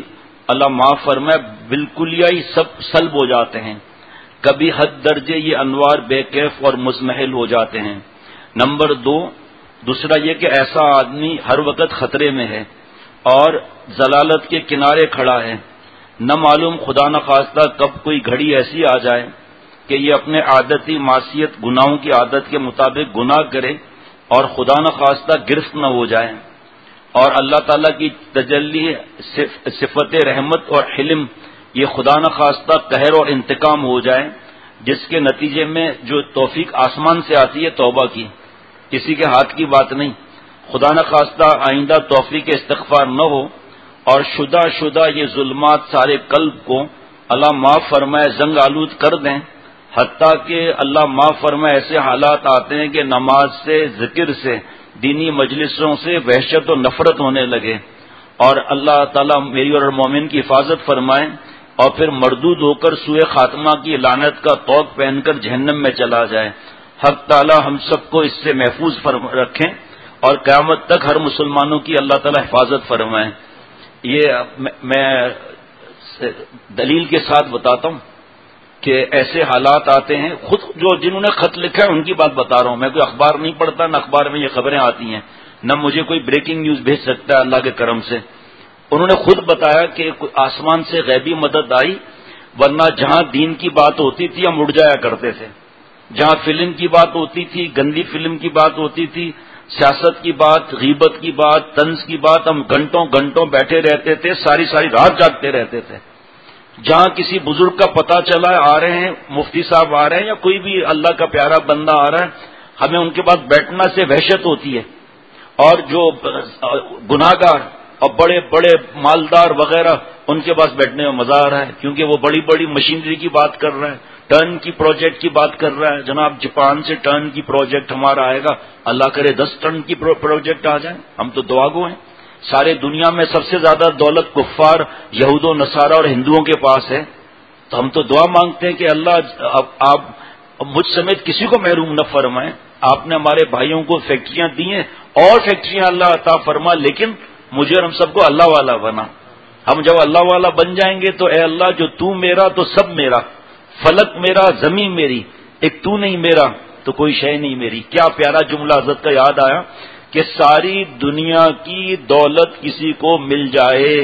اللہ معاف فرمائے بالکلیہ ہی سب سلب ہو جاتے ہیں. کبھی حد درجے یہ انوار بے کیف اور مزمحل ہو جاتے ہیں. نمبر دو دوسرا یہ کہ ایسا آدمی ہر وقت خطرے میں ہے اور ضلالت کے کنارے کھڑا ہے. نہ معلوم خدا نخواستہ کب کوئی گھڑی ایسی آ جائے کہ یہ اپنے عادتی معصیت گناہوں کی عادت کے مطابق گناہ کرے اور خدا نخواستہ گرفت نہ ہو جائے اور اللہ تعالیٰ کی تجلی صفت رحمت اور حلم یہ خدا نخواستہ قہر اور انتقام ہو جائے، جس کے نتیجے میں جو توفیق آسمان سے آتی ہے توبہ کی، کسی کے ہاتھ کی بات نہیں. خدا نخواستہ آئندہ توفیق استغفار نہ ہو اور شدہ شدہ یہ ظلمات سارے قلب کو اللہ معاف فرمائے زنگ آلود کر دیں، حتیٰ کہ اللہ معاف فرمائے ایسے حالات آتے ہیں کہ نماز سے، ذکر سے، دینی مجلسوں سے وحشت و نفرت ہونے لگے، اور اللہ تعالیٰ میری اور مومن کی حفاظت فرمائے اور پھر مردود ہو کر سوئے خاتمہ کی لعنت کا طوق پہن کر جہنم میں چلا جائے. حق تعالیٰ ہم سب کو اس سے محفوظ رکھیں اور قیامت تک ہر مسلمانوں کی اللہ تعالیٰ حفاظت فرمائے. یہ میں دلیل کے ساتھ بتاتا ہوں کہ ایسے حالات آتے ہیں. خود جو جنہوں نے خط لکھا ہے ان کی بات بتا رہا ہوں، میں کوئی اخبار نہیں پڑھتا، نہ اخبار میں یہ خبریں آتی ہیں، نہ مجھے کوئی بریکنگ نیوز بھیج سکتا ہے اللہ کے کرم سے. انہوں نے خود بتایا کہ آسمان سے غیبی مدد آئی، ورنہ جہاں دین کی بات ہوتی تھی ہم اڑ جایا کرتے تھے، جہاں فلم کی بات ہوتی تھی، گندی فلم کی بات ہوتی تھی، سیاست کی بات، غیبت کی بات، طنز کی بات، ہم گھنٹوں گھنٹوں بیٹھے رہتے تھے، ساری ساری رات جاگتے رہتے تھے. جہاں کسی بزرگ کا پتہ چلا آ رہے ہیں، مفتی صاحب آ رہے ہیں یا کوئی بھی اللہ کا پیارا بندہ آ رہا ہے، ہمیں ان کے پاس بیٹھنا سے وحشت ہوتی ہے. اور جو گناہگار اور بڑے بڑے مالدار وغیرہ ان کے پاس بیٹھنے میں مزہ آ رہا ہے، کیونکہ وہ بڑی بڑی مشینری کی بات کر رہے ہیں، ٹرن کی پروجیکٹ کی بات کر رہا ہے. جناب جاپان سے ٹرن کی پروجیکٹ ہمارا آئے گا، اللہ کرے دس ٹن کی پروجیکٹ آ جائیں، ہم تو دعا گو ہیں. سارے دنیا میں سب سے زیادہ دولت کفار یہود و نصارہ اور ہندوؤں کے پاس ہے، تو ہم تو دعا مانگتے ہیں کہ اللہ آپ مجھ سمیت کسی کو محروم نہ فرمائیں. آپ نے ہمارے بھائیوں کو فیکٹریاں دی ہیں اور فیکٹریاں اللہ عطا فرما، لیکن مجھے اور ہم سب کو اللہ والا بنا. ہم جب اللہ والا بن جائیں گے تو اے اللہ جو تو میرا تو سب میرا، فلک میرا زمین میری، ایک تو نہیں میرا تو کوئی شے نہیں میری. کیا پیارا جملہ حضرت کا یاد آیا کہ ساری دنیا کی دولت کسی کو مل جائے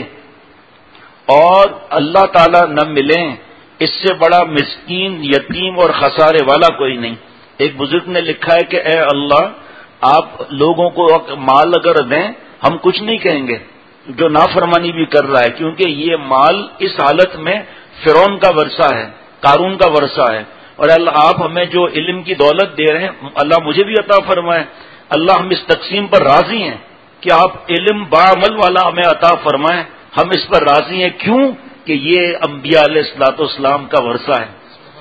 اور اللہ تعالیٰ نہ ملیں، اس سے بڑا مسکین، یتیم اور خسارے والا کوئی نہیں. ایک بزرگ نے لکھا ہے کہ اے اللہ آپ لوگوں کو مال اگر دیں ہم کچھ نہیں کہیں گے جو نافرمانی بھی کر رہا ہے، کیونکہ یہ مال اس حالت میں فرعون کا ورثہ ہے، قارون کا ورثہ ہے. اور اللہ آپ ہمیں جو علم کی دولت دے رہے ہیں اللہ مجھے بھی عطا فرمائے. اللہ ہم اس تقسیم پر راضی ہیں کہ آپ علم بعمل والا ہمیں عطا فرمائیں، ہم اس پر راضی ہیں. کیوں کہ یہ انبیاء علیہ الصلوۃ والسلام کا ورثہ ہے.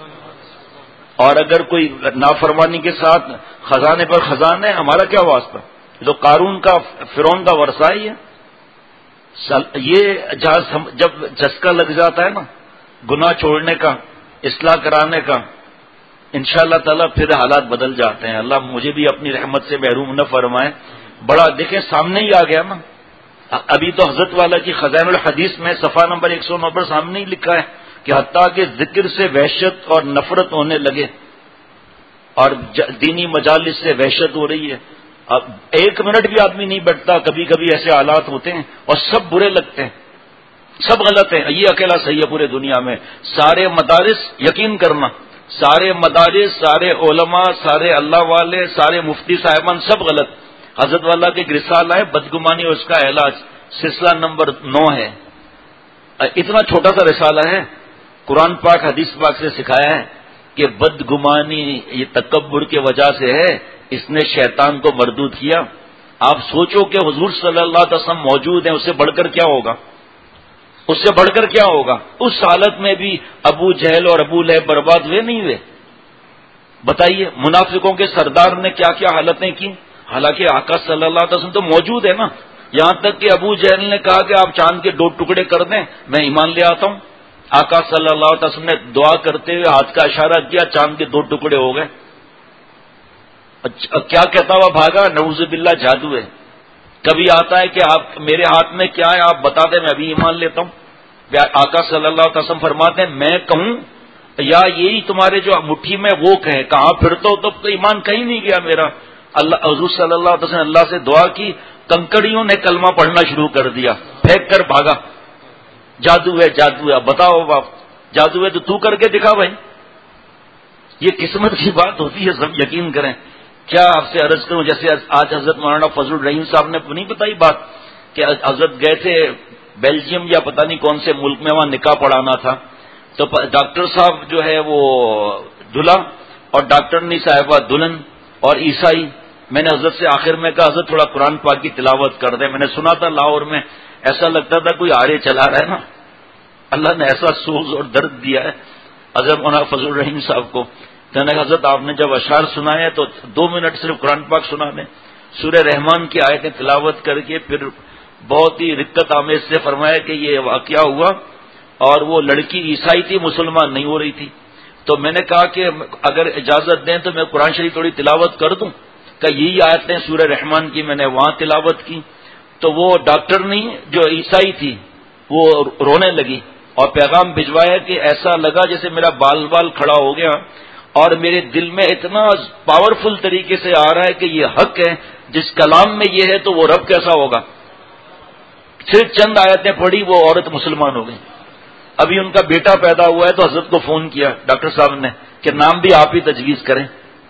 اور اگر کوئی نافرمانی کے ساتھ خزانے پر خزانے ہے، ہمارا کیا واسطہ؟ تو قارون کا فرعون کا ورثہ ہی ہے. یہ جب جھسکا لگ جاتا ہے نا گناہ چھوڑنے کا، اصلاح کرانے کا، انشاءاللہ تعالیٰ پھر حالات بدل جاتے ہیں. اللہ مجھے بھی اپنی رحمت سے محروم نہ فرمائے. بڑا دیکھیں سامنے ہی آ گیا نا، ابھی تو حضرت والا کی خزائن الحدیث میں صفحہ نمبر ایک سو نو پر سامنے ہی لکھا ہے کہ حتیٰ کہ ذکر سے وحشت اور نفرت ہونے لگے اور دینی مجالس سے وحشت ہو رہی ہے. اب ایک منٹ بھی آدمی نہیں بیٹھتا، کبھی کبھی ایسے حالات ہوتے ہیں اور سب برے لگتے ہیں، سب غلط ہیں. یہ اکیلا صحیح ہے پورے دنیا میں. سارے مدارس یقین کرنا، سارے مدارس، سارے علماء، سارے اللہ والے، سارے مفتی صاحبان سب غلط. حضرت والا کے ایک رسالہ ہے بدگمانی اور اس کا علاج، سلسلہ نمبر نو ہے. اتنا چھوٹا سا رسالہ ہے، قرآن پاک حدیث پاک سے سکھایا ہے کہ بدگمانی یہ تکبر کی وجہ سے ہے، اس نے شیطان کو مردود کیا. آپ سوچو کہ حضور صلی اللہ علیہ وسلم موجود ہیں، اس سے بڑھ کر کیا ہوگا؟ اس سے بڑھ کر کیا ہوگا؟ اس حالت میں بھی ابو جہل اور ابو لہب برباد ہوئے نہیں ہوئے؟ بتائیے منافقوں کے سردار نے کیا کیا حالتیں کی، حالانکہ آقا صلی اللہ علیہ وسلم تو موجود ہے نا. یہاں تک کہ ابو جہل نے کہا کہ آپ چاند کے دو ٹکڑے کر دیں میں ایمان لے آتا ہوں. آقا صلی اللہ علیہ وسلم نے دعا کرتے ہوئے ہاتھ کا اشارہ کیا، چاند کے دو ٹکڑے ہو گئے. کیا کہتا ہوا بھاگا؟ نعوذ باللہ جادو ہے. کبھی آتا ہے کہ آپ میرے ہاتھ میں کیا ہے آپ بتا دیں میں ابھی ایمان لیتا ہوں. آقا صلی اللہ علیہ وسلم فرماتے ہیں میں کہوں یا یہی تمہارے جو مٹھی میں وہ کہے، کہاں پھرتا ہو تو ایمان کہیں نہیں گیا میرا. اللہ حضور صلی اللہ علیہ وسلم نے اللہ سے دعا کی، کنکڑیوں نے کلمہ پڑھنا شروع کر دیا، پھینک کر بھاگا. جادو ہے جادو ہے، بتاؤ باپ جادو ہے تو تو کر کے دکھا بھائی. یہ قسمت کی بات ہوتی ہے، سب یقین کریں. کیا آپ سے عرض کروں، جیسے آج حضرت مولانا فضل الرحیم صاحب نے نہیں بتائی بات کہ حضرت گئے تھے بیلجیم یا پتہ نہیں کون سے ملک میں، وہاں نکاح پڑھانا تھا. تو ڈاکٹر صاحب جو ہے وہ دلہا اور ڈاکٹرنی صاحبہ دلہن اور عیسائی. میں نے حضرت سے آخر میں کہا حضرت تھوڑا قرآن پاک کی تلاوت کر دیں. میں نے سنا تھا لاہور میں، ایسا لگتا تھا کوئی آرے چلا رہا ہے نا. اللہ نے ایسا سوز اور درد دیا ہے حضرت مولانا فضل الرحیم صاحب کو. میں نے کہا حضرت آپ نے جب اشعار سنائے تو دو منٹ صرف قرآن پاک سنا دیں. سورہ رحمان کی آیتیں تلاوت کر کے پھر بہت ہی رقت آمیز سے فرمایا کہ یہ واقعہ ہوا اور وہ لڑکی عیسائی تھی، مسلمان نہیں ہو رہی تھی. تو میں نے کہا کہ اگر اجازت دیں تو میں قرآن شریف تھوڑی تلاوت کر دوں. کہ یہی آیتیں سورہ رحمان کی میں نے وہاں تلاوت کی. تو وہ ڈاکٹر نہیں جو عیسائی تھی وہ رونے لگی اور پیغام بھجوایا کہ ایسا لگا جیسے میرا بال بال کھڑا ہو گیا اور میرے دل میں اتنا پاورفل طریقے سے آ رہا ہے کہ یہ حق ہے، جس کلام میں یہ ہے تو وہ رب کیسا ہوگا. صرف چند آیتیں پڑھی وہ عورت مسلمان ہو گئی. ابھی ان کا بیٹا پیدا ہوا ہے تو حضرت کو فون کیا ڈاکٹر صاحب نے کہ نام بھی آپ ہی تجویز کریں.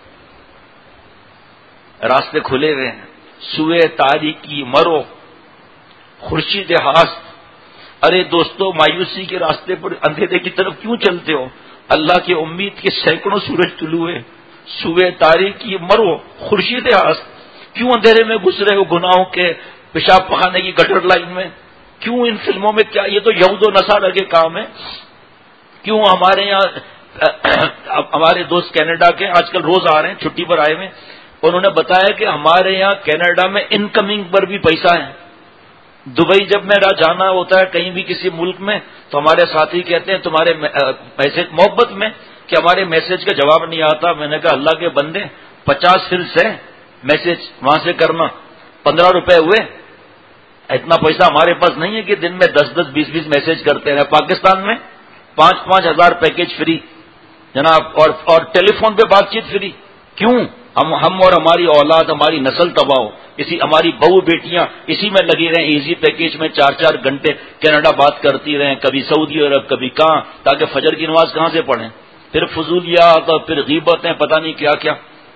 راستے کھلے ہوئے ہیں. سوئے تاریکی مرو خورشید ہاست. ارے دوستو مایوسی کے راستے پر اندھیرے کی طرف کیوں چلتے ہو؟ اللہ کی امید کے سینکڑوں سورج طلوع ہوئے. سوئے تاریکی مرو خورشید ہاست. کیوں اندھیرے میں گھس رہے ہو گناہوں کے پیشاب پخانے کی گٹر لائن میں؟ کیوں ان فلموں میں؟ کیا یہ تو یہود و نصارہ کے کام ہے. کیوں ہمارے یہاں ہمارے دوست کینیڈا کے آج کل روز آ رہے ہیں چھٹی پر آئے ہوئے، انہوں نے بتایا کہ ہمارے یہاں کینیڈا میں انکمنگ پر بھی پیسہ ہے. دبئی جب میرا جانا ہوتا ہے کہیں بھی کسی ملک میں تو ہمارے ساتھی کہتے ہیں تمہارے میسج محبت میں کہ ہمارے میسج کا جواب نہیں آتا. میں نے کہا اللہ کے بندے پچاس فلس ہے میسج وہاں سے کرنا، پندرہ روپے ہوئے. اتنا پیسہ ہمارے پاس نہیں ہے کہ دن میں دس دس بیس بیس میسج کرتے ہیں. پاکستان میں پانچ پانچ ہزار پیکج فری جناب، اور اور ٹیلی فون پہ بات چیت فری. کیوں؟ ہم ہم اور ہماری اولاد ہماری نسل تباہ ہو، اسی ہماری بہو بیٹیاں اسی میں لگی رہیں، ایزی پیکج میں چار چار گھنٹے کینیڈا بات کرتی رہیں، کبھی سعودی عرب کبھی کہاں، تاکہ فجر کی نماز کہاں سے پڑھیں. پھر فضولیات اور پھر غیبتیں پتہ نہیں کیا کیا.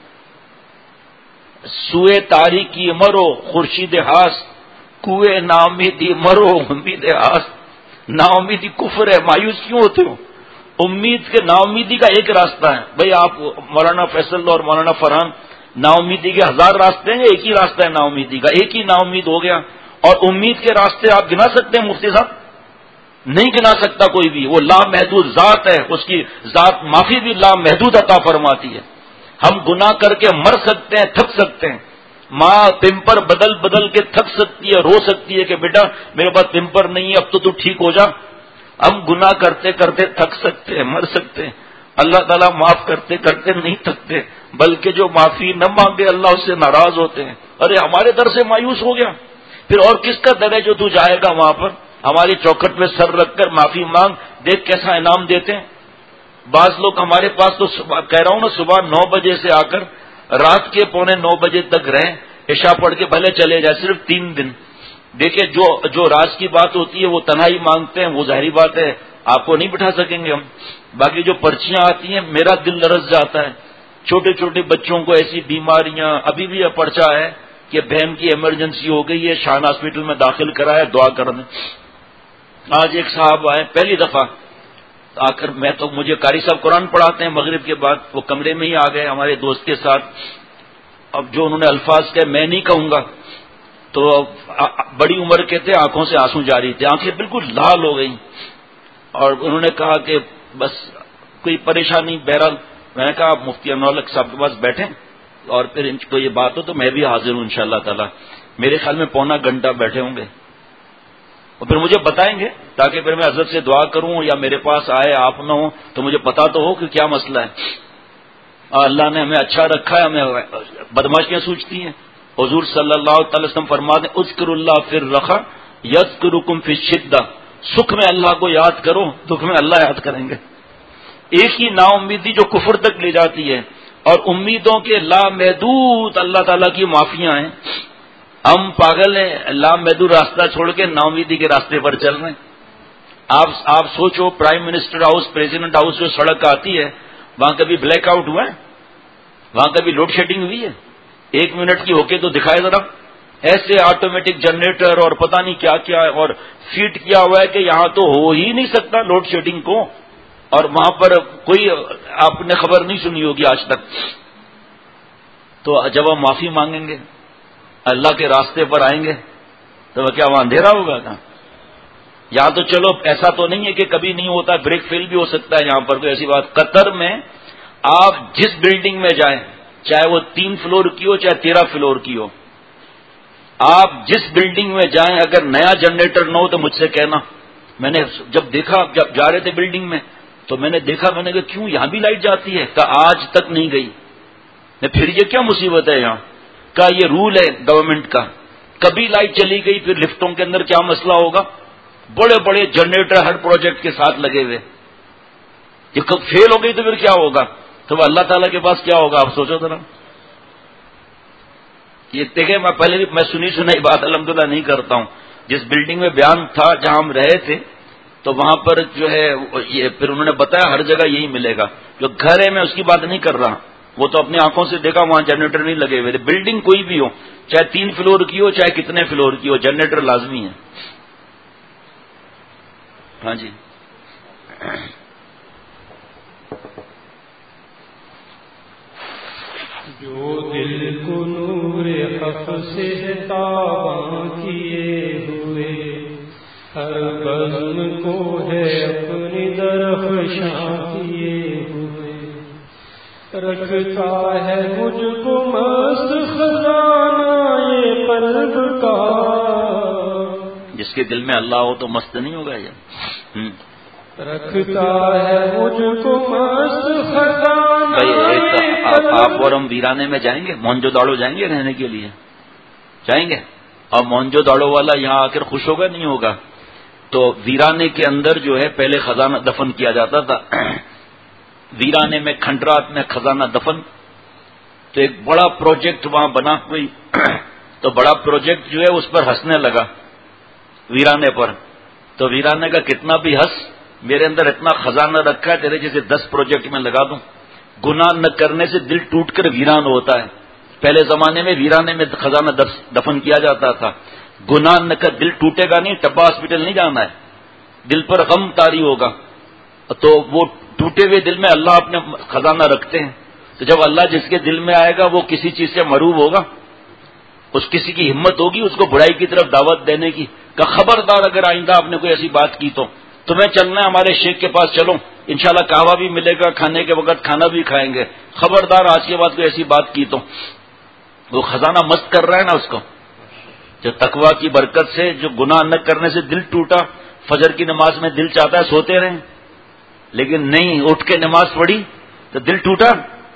سوئے تاریکی مرو خورشید ہاس، کوئے نا امیدی مرو امید ہاس. نا امیدی کفر ہے. مایوس کیوں ہوتے ہو؟ امید کے نا امیدی کا ایک راستہ ہے بھائی. آپ مولانا فیصل اور مولانا فرحان نا امیدی کے ہزار راستے ہیں، ایک ہی راستہ ہے نا امیدی کا. ایک ہی نا امید ہو گیا. اور امید کے راستے آپ گنا سکتے ہیں مفتی صاحب؟ نہیں گنا سکتا کوئی بھی. وہ لامحدود ذات ہے، اس کی ذات معافی بھی لامحدود عطا فرماتی ہے. ہم گناہ کر کے مر سکتے ہیں، تھک سکتے ہیں. ماں پمپر بدل بدل کے تھک سکتی ہے، رو سکتی ہے کہ بیٹا میرے پاس پمپر نہیں ہے، اب تو تو ٹھیک ہو جا. ہم گناہ کرتے کرتے تھک سکتے ہیں، مر سکتے ہیں. اللہ تعالیٰ معاف کرتے کرتے نہیں تھکتے، بلکہ جو معافی نہ مانگے اللہ اس سے ناراض ہوتے ہیں. ارے ہمارے در سے مایوس ہو گیا، پھر اور کس کا در ہے جو تو جائے گا وہاں پر؟ ہماری چوکھٹ میں سر رکھ کر معافی مانگ، دیکھ کیسا انعام دیتے ہیں. بعض لوگ ہمارے پاس تو کہہ رہا ہوں نا، صبح نو بجے سے آ کر رات کے پونے نو بجے تک رہیں، عشاء پڑھ کے بھلے چلے جائے، صرف تین دن. دیکھیں جو جو راز کی بات ہوتی ہے وہ تنہائی مانگتے ہیں، وہ ظاہری بات ہے آپ کو نہیں بٹھا سکیں گے ہم. باقی جو پرچیاں آتی ہیں میرا دل لرز جاتا ہے. چھوٹے چھوٹے بچوں کو ایسی بیماریاں، ابھی بھی یہ پرچہ ہے کہ بہن کی ایمرجنسی ہو گئی ہے، شان ہاسپٹل میں داخل کرایا، دعا کرنے. آج ایک صاحب آئے پہلی دفعہ آ کر، میں تو مجھے قاری صاحب قرآن پڑھاتے ہیں مغرب کے بعد، وہ کمرے میں ہی آ گئے ہمارے دوست کے ساتھ. اب جو انہوں نے الفاظ کہے میں نہیں کہوں گا، تو بڑی عمر کے تھے، آنکھوں سے آنسو جاری تھے، آنکھیں بالکل لال ہو گئیں. اور انہوں نے کہا کہ بس کوئی پریشانی. بہرحال میں نے کہا آپ مفتی انورالحق صاحب کے پاس بیٹھیں اور پھر ان کو یہ بات ہو تو میں بھی حاضر ہوں انشاءاللہ تعالی. میرے خیال میں پونا گھنٹہ بیٹھے ہوں گے اور پھر مجھے بتائیں گے، تاکہ پھر میں حضرت سے دعا کروں یا میرے پاس آئے آپ نہ ہوں تو مجھے پتا تو ہو کہ کیا مسئلہ ہے. اللہ نے ہمیں اچھا رکھا ہے، ہمیں بدماشیاں سوچتی ہیں. حضور صلی اللہ تعالی وسلم فرماتے ہیں اذکر اللہ فی الرخا یذکرکم فی الشدہ. سکھ میں اللہ کو یاد کرو، دکھ میں اللہ یاد کریں گے. ایک ہی نا امیدی جو کفر تک لے جاتی ہے، اور امیدوں کے لامحدود اللہ تعالیٰ کی معافیاں ہیں. ہم پاگل ہیں، لامحدود راستہ چھوڑ کے نا امیدی کے راستے پر چل رہے ہیں. آپ آپ سوچو، prime minister house, president house جو سڑک آتی ہے، وہاں کبھی بلیک آؤٹ ہوا ہے؟ وہاں کبھی لوڈ شیڈنگ ہوئی ہے؟ ایک منٹ کی ہو کے تو دکھائے ذرا. ایسے آٹومیٹک جنریٹر اور پتہ نہیں کیا کیا اور فیٹ کیا ہوا ہے کہ یہاں تو ہو ہی نہیں سکتا لوڈ شیڈنگ کو. اور وہاں پر کوئی آپ نے خبر نہیں سنی ہوگی آج تک. تو جب ہم معافی مانگیں گے، اللہ کے راستے پر آئیں گے، تو کیا وہاں اندھیرا ہوگا کہاں؟ یہاں تو چلو ایسا تو نہیں ہے کہ کبھی نہیں ہوتا، بریک فیل بھی ہو سکتا ہے یہاں پر، کوئی ایسی بات. قطر میں آپ جس بلڈنگ میں جائیں، چاہے وہ تین فلور کی ہو چاہے تیرہ فلور کی ہو، آپ جس بلڈنگ میں جائیں اگر نیا جنریٹر نہ ہو تو مجھ سے کہنا. میں نے جب دیکھا، جب جا رہے تھے بلڈنگ میں تو میں نے دیکھا، میں نے کہا کیوں یہاں بھی لائٹ جاتی ہے؟ کہا آج تک نہیں گئی. میں پھر یہ کیا مصیبت ہے یہاں؟ کہا یہ رول ہے گورنمنٹ کا، کبھی لائٹ چلی گئی پھر لفٹوں کے اندر کیا مسئلہ ہوگا؟ بڑے بڑے جنریٹر ہر پروجیکٹ کے ساتھ لگے ہوئے، یہ کب فیل ہو گئی تو پھر کیا ہوگا؟ تو اللہ تعالیٰ کے پاس کیا ہوگا؟ آپ سوچو ذرا. یہ دیکھیں، میں پہلے بھی میں سنی سنائی بات الحمدللہ نہیں کرتا ہوں. جس بلڈنگ میں بیان تھا جہاں ہم رہے تھے، تو وہاں پر جو ہے یہ پھر انہوں نے بتایا ہر جگہ یہی ملے گا. جو گھر ہے میں اس کی بات نہیں کر رہا، وہ تو اپنی آنکھوں سے دیکھا وہاں جنریٹر نہیں لگے ہوئے. بلڈنگ کوئی بھی ہو، چاہے تین فلور کی ہو چاہے کتنے فلور کی ہو، جنریٹر لازمی ہے. ہاں جی. جو دل کو نور حق سے تاباں کیے ہوئے، ہر بزم کو ہے اپنی درخشاں کیے ہوئے، رکھتا ہے مجھ کو مست خزانہ قلب کا. جس کے دل میں اللہ ہو تو مست نہیں ہوگا یہ. رکھتا ہے مجھ کو مست خزانہ. آپ اور ہم ویرانے میں جائیں گے، مونجو داڑو جائیں گے رہنے کے لیے، جائیں گے. اور مونجو داڑو والا یہاں آ کر خوش ہوگا نہیں ہوگا؟ تو ویرانے کے اندر جو ہے پہلے خزانہ دفن کیا جاتا تھا. ویرانے میں کھنڈرات میں خزانہ دفن. تو ایک بڑا پروجیکٹ وہاں بنا کوئی، تو بڑا پروجیکٹ جو ہے اس پر ہنسنے لگا ویرانے پر. تو ویرانے کا کتنا بھی ہنس، میرے اندر اتنا خزانہ رکھا ہے تیرے جیسے دس پروجیکٹ میں لگا دوں. گناہ نہ کرنے سے دل ٹوٹ کر ویران ہوتا ہے. پہلے زمانے میں ویرانے میں خزانہ دفن کیا جاتا تھا. گناہ نہ کر، دل ٹوٹے گا نہیں، ٹبا ہاسپٹل نہیں جانا ہے، دل پر غم طاری ہوگا. تو وہ ٹوٹے ہوئے دل میں اللہ اپنے خزانہ رکھتے ہیں. تو جب اللہ جس کے دل میں آئے گا وہ کسی چیز سے مروب ہوگا، اس کسی کی ہمت ہوگی اس کو برائی کی طرف دعوت دینے کی. کہ خبردار اگر آئندہ آپ نے کوئی ایسی بات کی تو تمہیں چلنا ہے ہمارے شیخ کے پاس، چلو انشاءاللہ قہوہ بھی ملے گا، کھانے کے وقت کھانا بھی کھائیں گے. خبردار آج کے بعد کوئی ایسی بات کی تو. وہ خزانہ مست کر رہا ہے نا اس کو. جو تقویٰ کی برکت سے، جو گناہ نہ کرنے سے دل ٹوٹا، فجر کی نماز میں دل چاہتا ہے سوتے رہیں، لیکن نہیں، اٹھ کے نماز پڑھی تو دل ٹوٹا.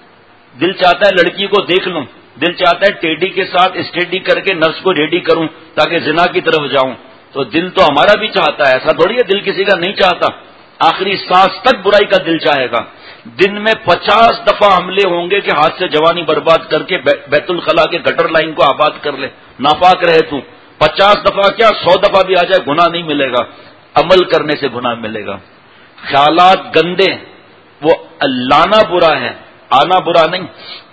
دل چاہتا ہے لڑکی کو دیکھ لوں، دل چاہتا ہے ٹیڈی کے ساتھ اسٹیڈی کر کے نفس کو ریڈی کروں تاکہ زنا کی طرف جاؤں. تو دل تو ہمارا بھی چاہتا ہے، ایسا تھوڑی ہے دل کسی کا نہیں چاہتا. آخری سانس تک برائی کا دل چاہے گا. دن میں پچاس دفعہ حملے ہوں گے کہ ہاتھ سے جوانی برباد کر کے بیت الخلا کے گٹر لائن کو آباد کر لے، ناپاک رہے تو. پچاس دفعہ کیا سو دفعہ بھی آ جائے گناہ نہیں ملے گا، عمل کرنے سے گناہ ملے گا. خیالات گندے، وہ لانا برا ہے، آنا برا نہیں.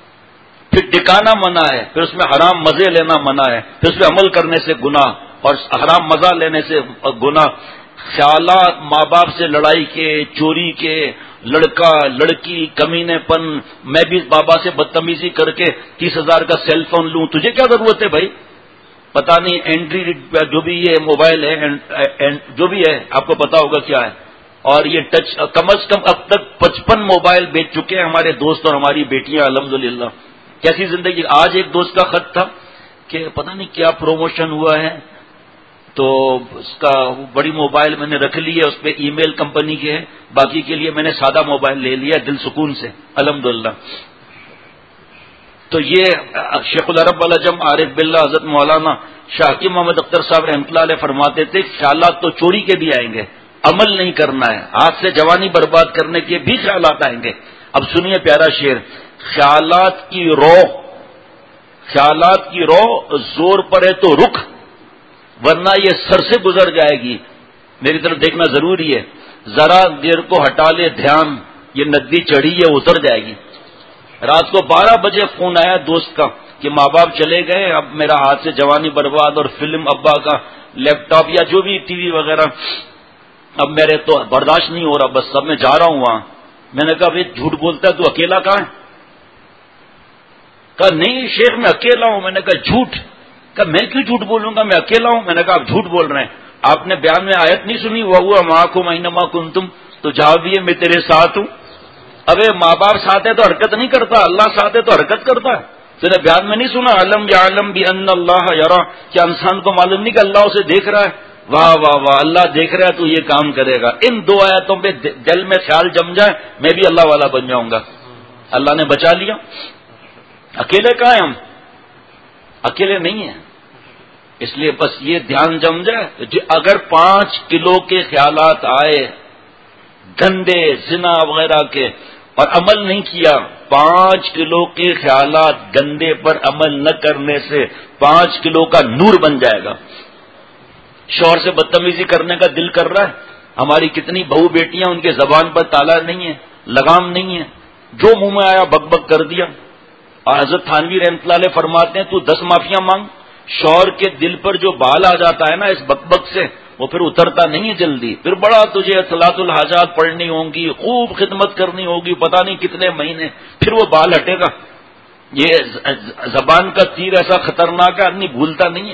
پھر ٹکانا منع ہے، پھر اس میں حرام مزے لینا منع ہے، پھر اس پہ عمل کرنے سے گناہ اور حرام مزہ لینے سے گناہ. خیالات ماں باپ سے لڑائی کے، چوری کے، لڑکا لڑکی کمینے پن، میں بھی بابا سے بدتمیزی کر کے تیس ہزار کا سیل فون لوں، تجھے کیا ضرورت ہے بھائی؟ پتہ نہیں اینڈرائڈ جو بھی یہ موبائل ہے، جو بھی ہے آپ کو پتا ہوگا کیا ہے. اور یہ ٹچ کم از کم اب تک پچپن موبائل بیچ چکے ہیں ہمارے دوست اور ہماری بیٹیاں الحمدللہ. کیسی زندگی. آج ایک دوست کا خط تھا کہ پتہ نہیں کیا پروموشن ہوا ہے، تو اس کا بڑی موبائل میں نے رکھ لی ہے، اس پہ ای میل کمپنی کے ہے، باقی کے لیے میں نے سادہ موبائل لے لیا دل سکون سے الحمدللہ. تو تو یہ شیخ العرب العجم عارف باللہ حضرت مولانا شاہ حکیم محمد اختر صاحب رحمۃ اللہ علیہ فرماتے تھے خیالات تو چوری کے بھی آئیں گے، عمل نہیں کرنا ہے، ہاتھ سے جوانی برباد کرنے کے بھی خیالات آئیں گے۔ اب سنیے پیارا شعر، خیالات کی رو خیالات کی رو زور پر ہے تو رک، ورنہ یہ سر سے گزر جائے گی۔ میری طرف دیکھنا ضروری ہے، ذرا دیر کو ہٹا لے دھیان، یہ ندی چڑھی ہے اتر جائے گی۔ رات کو بارہ بجے فون آیا دوست کا کہ ماں باپ چلے گئے، اب میرا ہاتھ سے جوانی برباد، اور فلم ابا کا لیپ ٹاپ یا جو بھی ٹی وی وغیرہ اب میرے تو برداشت نہیں ہو رہا، بس سب میں جا رہا ہوں وہاں۔ میں نے کہا بھائی جھوٹ بولتا ہے تو اکیلا کہاں ہے؟ کہا نہیں شیخ میں اکیلا ہوں۔ میں نے کہا جھوٹ؟ کہا میں کیوں جھوٹ بولوں گا، میں اکیلا ہوں۔ میں نے کہا آپ جھوٹ بول رہے ہیں، آپ نے بیان میں آیت نہیں سنی وَهُوَ مَعَكُمْ أَيْنَمَا كُنتُمْ، تو جواب دیے میں تیرے ساتھ ہوں۔ ابے ماں باپ ساتھ ہے تو حرکت نہیں کرتا، اللہ ساتھ ہے تو حرکت کرتا ہے۔ تو نے بیان میں نہیں سنا علم یعلم بأن اللہ یرا، کیا انسان کو معلوم نہیں کہ اللہ اسے دیکھ رہا ہے؟ واہ واہ واہ، اللہ دیکھ رہا ہے تو یہ کام کرے گا۔ ان دو آیتوں پہ دل میں خیال جم جائے میں بھی اللہ والا بن جاؤں گا۔ اللہ نے بچا لیا۔ اکیلے کہاں ہیں ہم؟ اکیلے نہیں ہیں۔ اس لیے بس یہ دھیان جم جائے، اگر پانچ کلو کے خیالات آئے گندے زنا وغیرہ کے اور عمل نہیں کیا، پانچ کلو کے خیالات گندے پر عمل نہ کرنے سے پانچ کلو کا نور بن جائے گا۔ شوہر سے بدتمیزی کرنے کا دل کر رہا ہے، ہماری کتنی بہو بیٹیاں ان کے زبان پر تالا نہیں ہے، لگام نہیں ہے، جو منہ میں آیا بک بک کر دیا۔ اور حضرت تھانوی رحمۃ اللہ علیہ فرماتے ہیں تو دس معافیاں مانگ، شوہر کے دل پر جو بال آ جاتا ہے نا اس بک بک سے، وہ پھر اترتا نہیں ہے جلدی، پھر بڑا تجھے صلاۃ الحاجات پڑھنی ہوں گی، خوب خدمت کرنی ہوگی، پتہ نہیں کتنے مہینے، پھر وہ بال ہٹے گا۔ یہ زبان کا تیر ایسا خطرناک ہے، آدمی بھولتا نہیں ہے۔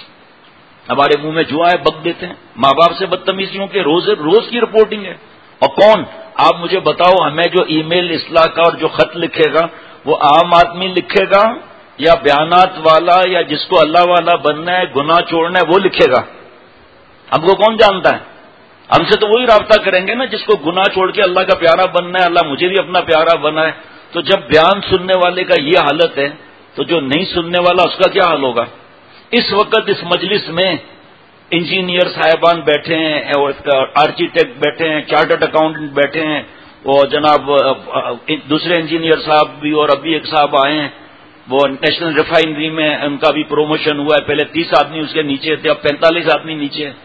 ہمارے منہ میں جو آئے بک دیتے ہیں۔ ماں باپ سے بدتمیزیوں کے روز روز کی رپورٹنگ ہے۔ اور کون؟ آپ مجھے بتاؤ، ہمیں جو ای میل اصلاح کا اور جو خط لکھے گا وہ عام آدمی لکھے گا یا بیانات والا یا جس کو اللہ والا بننا ہے، گناہ چھوڑنا ہے، وہ لکھے گا؟ ہم کو کون جانتا ہے؟ ہم سے تو وہی رابطہ کریں گے نا جس کو گناہ چھوڑ کے اللہ کا پیارا بننا ہے، اللہ مجھے بھی اپنا پیارا بنائے۔ تو جب بیان سننے والے کا یہ حالت ہے تو جو نہیں سننے والا اس کا کیا حال ہوگا؟ اس وقت اس مجلس میں انجینئر صاحبان بیٹھے ہیں، آرکیٹیکٹ بیٹھے ہیں، چارٹرڈ اکاؤنٹنٹ بیٹھے ہیں، اور جناب دوسرے انجینئر صاحب بھی، اور ابھی ایک صاحب آئے ہیں وہ نیشنل ریفائنری میں، ان کا بھی پروموشن ہوا ہے، پہلے تیس آدمی اس کے نیچے تھے، اب پینتالیس آدمی نیچے ہے۔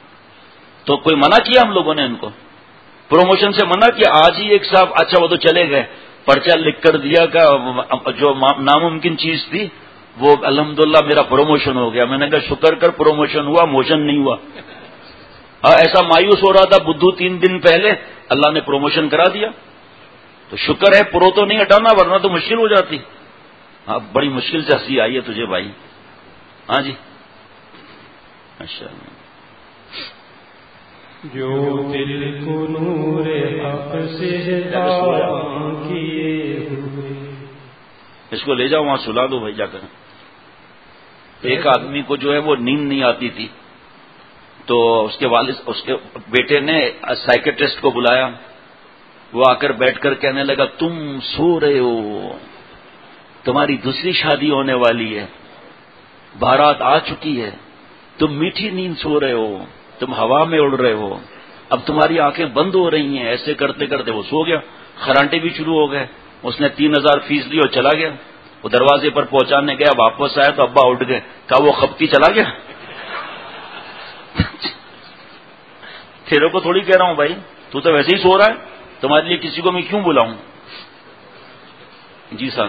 تو کوئی منع کیا ہم لوگوں نے ان کو؟ پروموشن سے منع کیا؟ آج ہی ایک صاحب، اچھا وہ تو چلے گئے، پرچہ لکھ کر دیا کہ جو ناممکن چیز تھی وہ الحمدللہ میرا پروموشن ہو گیا۔ میں نے کہا شکر کر پروموشن ہوا، موشن نہیں ہوا۔ ایسا مایوس ہو رہا تھا بدھو تین دن پہلے، اللہ نے پروموشن کرا دیا۔ تو شکر ہے، پرو تو نہیں ہٹانا ورنہ تو مشکل ہو جاتی۔ ہاں بڑی مشکل سے ہنسی آئی ہے تجھے بھائی؟ ہاں جی ماشاء اللہ۔ جو دل کو نور حق سے عطا کیے ہوئے، اس کو لے جاؤ وہاں سلا دو بھائی جا کر۔ ایک آدمی کو جو ہے وہ نیند نہیں آتی تھی، تو اس کے والد اس کے بیٹے نے سائیکٹرسٹ کو بلایا، وہ آ کر بیٹھ کر کہنے لگا تم سو رہے ہو، تمہاری دوسری شادی ہونے والی ہے، بارات آ چکی ہے، تم میٹھی نیند سو رہے ہو، تم ہوا میں اڑ رہے ہو، اب تمہاری آنکھیں بند ہو رہی ہیں۔ ایسے کرتے کرتے وہ سو گیا، خرانٹے بھی شروع ہو گئے۔ اس نے تین ہزار فیس لی اور چلا گیا۔ وہ دروازے پر پہنچانے گیا، واپس آیا تو ابا اٹھ گئے، کہا وہ خپتی چلا گیا؟ تیرے کو تھوڑی کہہ رہا ہوں بھائی، تو تو ویسے ہی سو رہا ہے، تمہارے لیے کسی کو میں کیوں بلاؤں؟ جی صاحب۔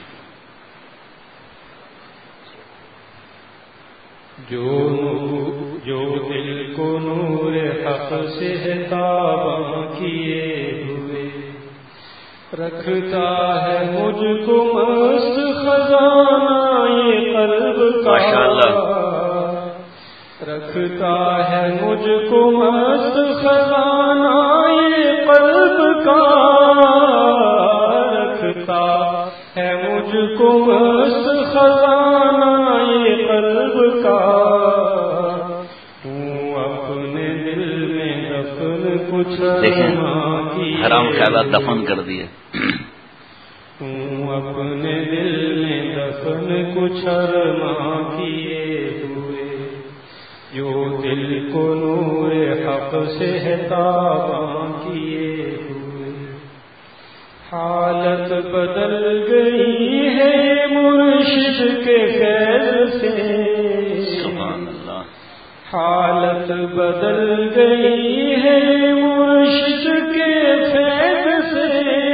جو جو دل کو نور حق سے تاباں کیے ہوئے، رکھتا ہے مجھ کو مست خزانہ یہ قلب کا، ماشاءاللہ، رکھتا ہے مجھ کو مست خزانہ یہ قلب کا، رکھتا ہے مجھ کو مست خزانہ یہ قلب کا، ہوں اپنے دل میں دفن کچھ دیکھیں حرام خیالات دفن کر دیے۔ ہوں اپنے دل میں دفن کچھ ارماں کیے ہوئے، جو دل کو نور حق سے تاباں کیے ہوئے، حالت بدل گئی ہے مرشد کے فیض سے، سبحان اللہ، حالت بدل گئی ہے مرشد کے فیض سے،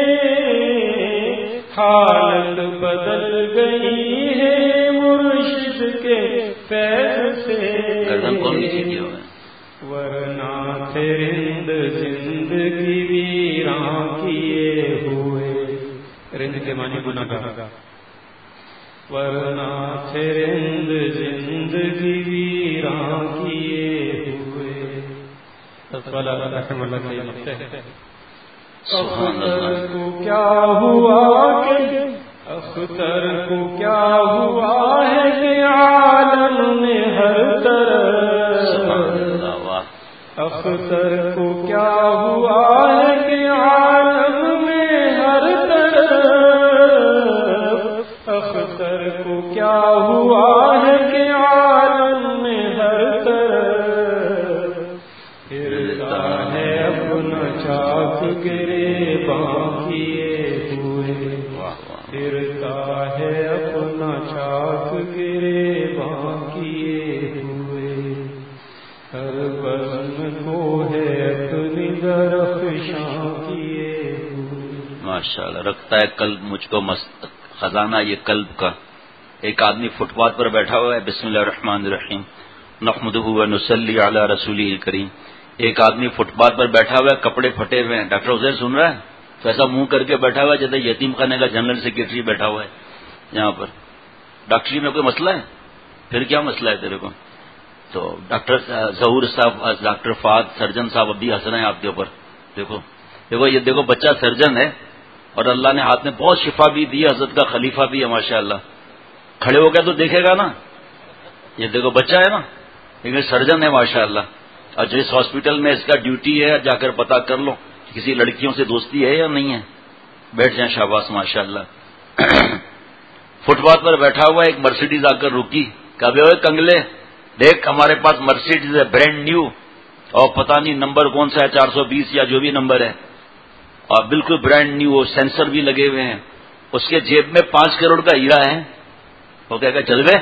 حالت بدل گئی ہے مرشد کے فیض سے، گردن کون نیچے کیا ہوا ہے؟ ورنہ تھے رند زندگی ویراں کیے ہوئے، رند کے معنی گناہ گار، ورنہ تھے رند زندگی ویراں کیے ہوئے۔ والا رحم اللہ کا یہ مقطع ہے۔ اختر کو کیا ہوا کہ اختر کو کیا ہوا ہے کہ عالم میں ہر طرف، اختر کو کیا ہوا ہے کہ عالم میں ہر طرف، اختر کو کیا ہوا ہے کہ عالم میں ہر طرف، پھرتا ہے اپنا چاک گرے باں کیے ہوئے، پھرتا ہے اپنا چاک گرے باں کیے ہوئے، ہر بزم کو ہے اپنی درخشاں کیے ہوئے۔ ماشاء اللہ، رکھتا ہے قلب مجھ کو مست خزانہ یہ قلب کا۔ ایک آدمی فٹ پاتھ پر بیٹھا ہوا ہے، بسم اللہ الرحمن الرحیم نحمدہ و نصلی علی رسولہ الکریم۔ ایک آدمی فٹ پاتھ پر بیٹھا ہوا ہے، کپڑے پھٹے ہوئے ہیں، ڈاکٹر حسین سن رہا ہے تو ایسا منہ کر کے بیٹھا ہوا ہے جیسے یتیم خانے کا جنرل سیکرٹری بیٹھا ہوا ہے یہاں پر۔ ڈاکٹری میں کوئی مسئلہ ہے؟ پھر کیا مسئلہ ہے تیرے کو؟ تو ڈاکٹر ظہور صاحب، ڈاکٹر فہد سرجن صاحب ابھی ہنس رہے ہیں آپ کے اوپر۔ دیکھو دیکھو یہ دیکھو بچہ سرجن ہے اور اللہ نے ہاتھ میں بہت شفا بھی دی، حضرت کا خلیفہ بھی ہے ماشاء اللہ، کھڑے ہو گیا تو دیکھے گا نا، یہ دیکھو بچہ ہے نا لیکن سرجن ہے ماشاء اللہ۔ اور جس ہاسپٹل میں اس کا ڈیوٹی ہے جا کر پتا کر لو کسی لڑکیوں سے دوستی ہے یا نہیں ہے، بیٹھ جائیں شاباش ماشاء اللہ۔ فٹ پاتھ پر بیٹھا ہوا ایک مرسیڈیز آ کر رکی، کہا بے ہوئے کنگلے دیکھ ہمارے پاس مرسیڈیز ہے برانڈ نیو، اور پتہ نہیں نمبر کون سا ہے، چار سو بیس یا جو بھی نمبر ہے، اور بالکل برانڈ نیو، سینسر بھی لگے ہوئے ہیں، اس کے جیب میں پانچ کروڑ کا ہیرا ہے۔ وہ کہے گا چل بے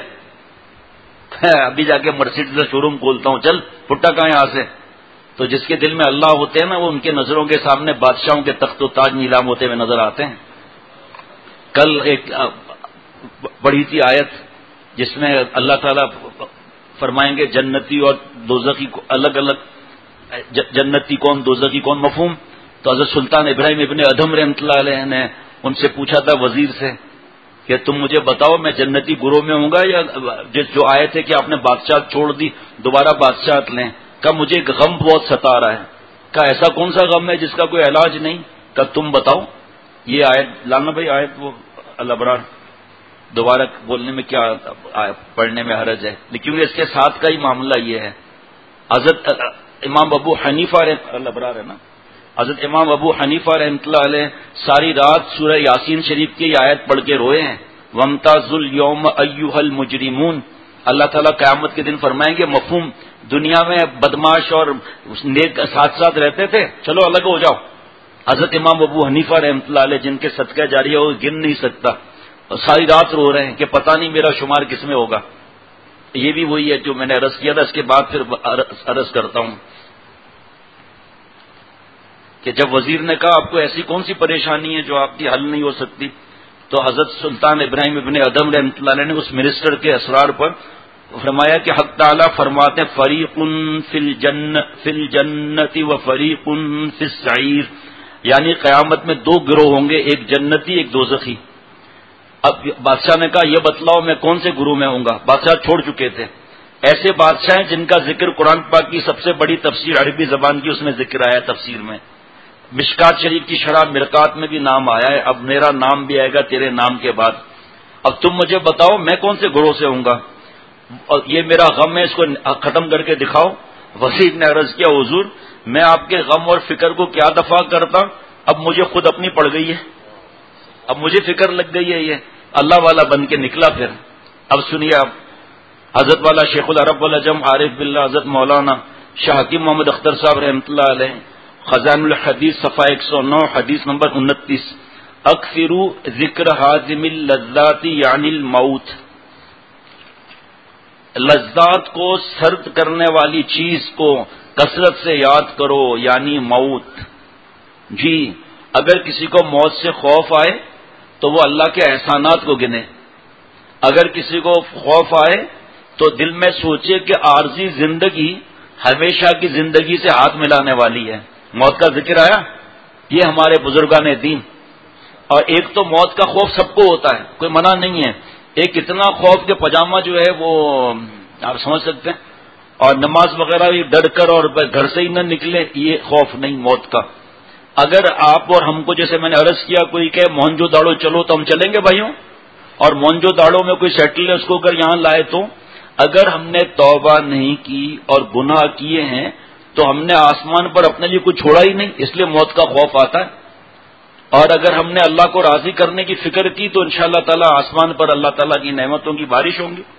ابھی جا کے مرسیڈیز کا شو روم کھولتا ہوں، چل پٹا کہاں یہاں سے۔ تو جس کے دل میں اللہ ہوتے ہیں نا، وہ ان کے نظروں کے سامنے بادشاہوں کے تخت و تاج نیلام ہوتے ہوئے نظر آتے ہیں۔ کل ایک بڑی تھی آیت جس میں اللہ تعالیٰ فرمائیں گے جنتی اور دوزخی کو الگ الگ، جنتی کون دوزخی کون، مفہوم؟ تو حضرت سلطان ابراہیم ابن ادھم رحمۃ اللہ علیہ نے ان سے پوچھا تھا وزیر سے کہ تم مجھے بتاؤ میں جنتی گروہ میں ہوں گا یا جس جو آئے تھے کہ آپ نے بادشاہ چھوڑ دی دوبارہ بادشاہت لیں۔ کہا مجھے ایک غم بہت ستا رہا ہے۔ کہا ایسا کون سا غم ہے جس کا کوئی علاج نہیں؟ کہا تم بتاؤ۔ یہ آیت لانا بھائی، آیت وہ الابرار دوبارہ بولنے میں کیا پڑھنے میں حرج ہے، لیکن اس کے ساتھ کا ہی معاملہ یہ ہے۔ حضرت امام ابو حنیفہ الابرار ہے نا، حضرت امام ابو حنیفہ رحمۃ اللہ علیہ ساری رات سورہ یاسین شریف کی آیت پڑھ کے روئے ہیں، وَامْتَازُوا الْيَوْمَ أَيُّهَا الْمُجْرِمُونَ۔ اللہ تعالیٰ قیامت کے دن فرمائیں گے مفہوم دنیا میں بدماش اور نیک ساتھ ساتھ رہتے تھے، چلو الگ ہو جاؤ۔ حضرت امام ابو حنیفہ رحمۃ اللہ علیہ جن کے صدقہ جاریہ وہ گن نہیں سکتا، اور ساری رات رو رہے ہیں کہ پتہ نہیں میرا شمار کس میں ہوگا۔ یہ بھی وہی ہے جو میں نے عرض کیا تھا، اس کے بعد پھر عرض کرتا ہوں کہ جب وزیر نے کہا آپ کو ایسی کون سی پریشانی ہے جو آپ کی حل نہیں ہو سکتی، تو حضرت سلطان ابراہیم ابن ادھم رحمۃ اللہ علیہ نے اس منسٹر کے اسرار پر فرمایا کہ حق تعالیٰ فرماتے فریق فی الجنہ فی الجنت و فریق فی السعیر، یعنی قیامت میں دو گروہ ہوں گے، ایک جنتی ایک دوزخی۔ اب بادشاہ نے کہا یہ بتلاؤ میں کون سے گروہ میں ہوں گا، بادشاہ چھوڑ چکے تھے۔ ایسے بادشاہ ہیں جن کا ذکر قرآن پاک کی سب سے بڑی تفسیر عربی زبان کی اس میں ذکر آیا تفسیر میں، مشکات شریف کی شرح مرقات میں بھی نام آیا ہے، اب میرا نام بھی آئے گا تیرے نام کے بعد۔ اب تم مجھے بتاؤ میں کون سے گروہ سے ہوں گا، اور یہ میرا غم ہے اس کو ختم کر کے دکھاؤ۔ وزیر نے عرض کیا حضور میں آپ کے غم اور فکر کو کیا دفع کرتا، اب مجھے خود اپنی پڑ گئی ہے، اب مجھے فکر لگ گئی ہے یہ اللہ والا بن کے نکلا پھر. اب سنیے آپ حضرت والا شیخ العرب والعجم عارف باللہ حضرت مولانا شاہ حکیم محمد اختر صاحب رحمۃ اللہ علیہ خزائن الحدیث صفحہ ایک سو نو حدیث نمبر انتیس. اکثروا ذکر حازم اللذات یعنی الموت. لذات کو سرد کرنے والی چیز کو کثرت سے یاد کرو یعنی موت. جی اگر کسی کو موت سے خوف آئے تو وہ اللہ کے احسانات کو گنے. اگر کسی کو خوف آئے تو دل میں سوچے کہ عارضی زندگی ہمیشہ کی زندگی سے ہاتھ ملانے والی ہے. موت کا ذکر آیا, یہ ہمارے بزرگان دین. اور ایک تو موت کا خوف سب کو ہوتا ہے, کوئی منع نہیں ہے. ایک اتنا خوف کہ پاجامہ جو ہے وہ آپ سمجھ سکتے ہیں, اور نماز وغیرہ بھی ڈر کر اور گھر سے ہی نہ نکلے, یہ خوف نہیں موت کا. اگر آپ اور ہم کو جیسے میں نے عرض کیا کوئی کہ مونجو داڑو چلو تو ہم چلیں گے بھائیوں, اور مونجو داڑو میں کوئی سیٹل ہے اس کو اگر یہاں لائے تو اگر ہم نے توبہ نہیں کی اور گناہ کیے ہیں تو ہم نے آسمان پر اپنے لیے کچھ چھوڑا ہی نہیں, اس لیے موت کا خوف آتا ہے. اور اگر ہم نے اللہ کو راضی کرنے کی فکر کی تو انشاءاللہ تعالی آسمان پر اللہ تعالیٰ کی نعمتوں کی بارش ہوں گی.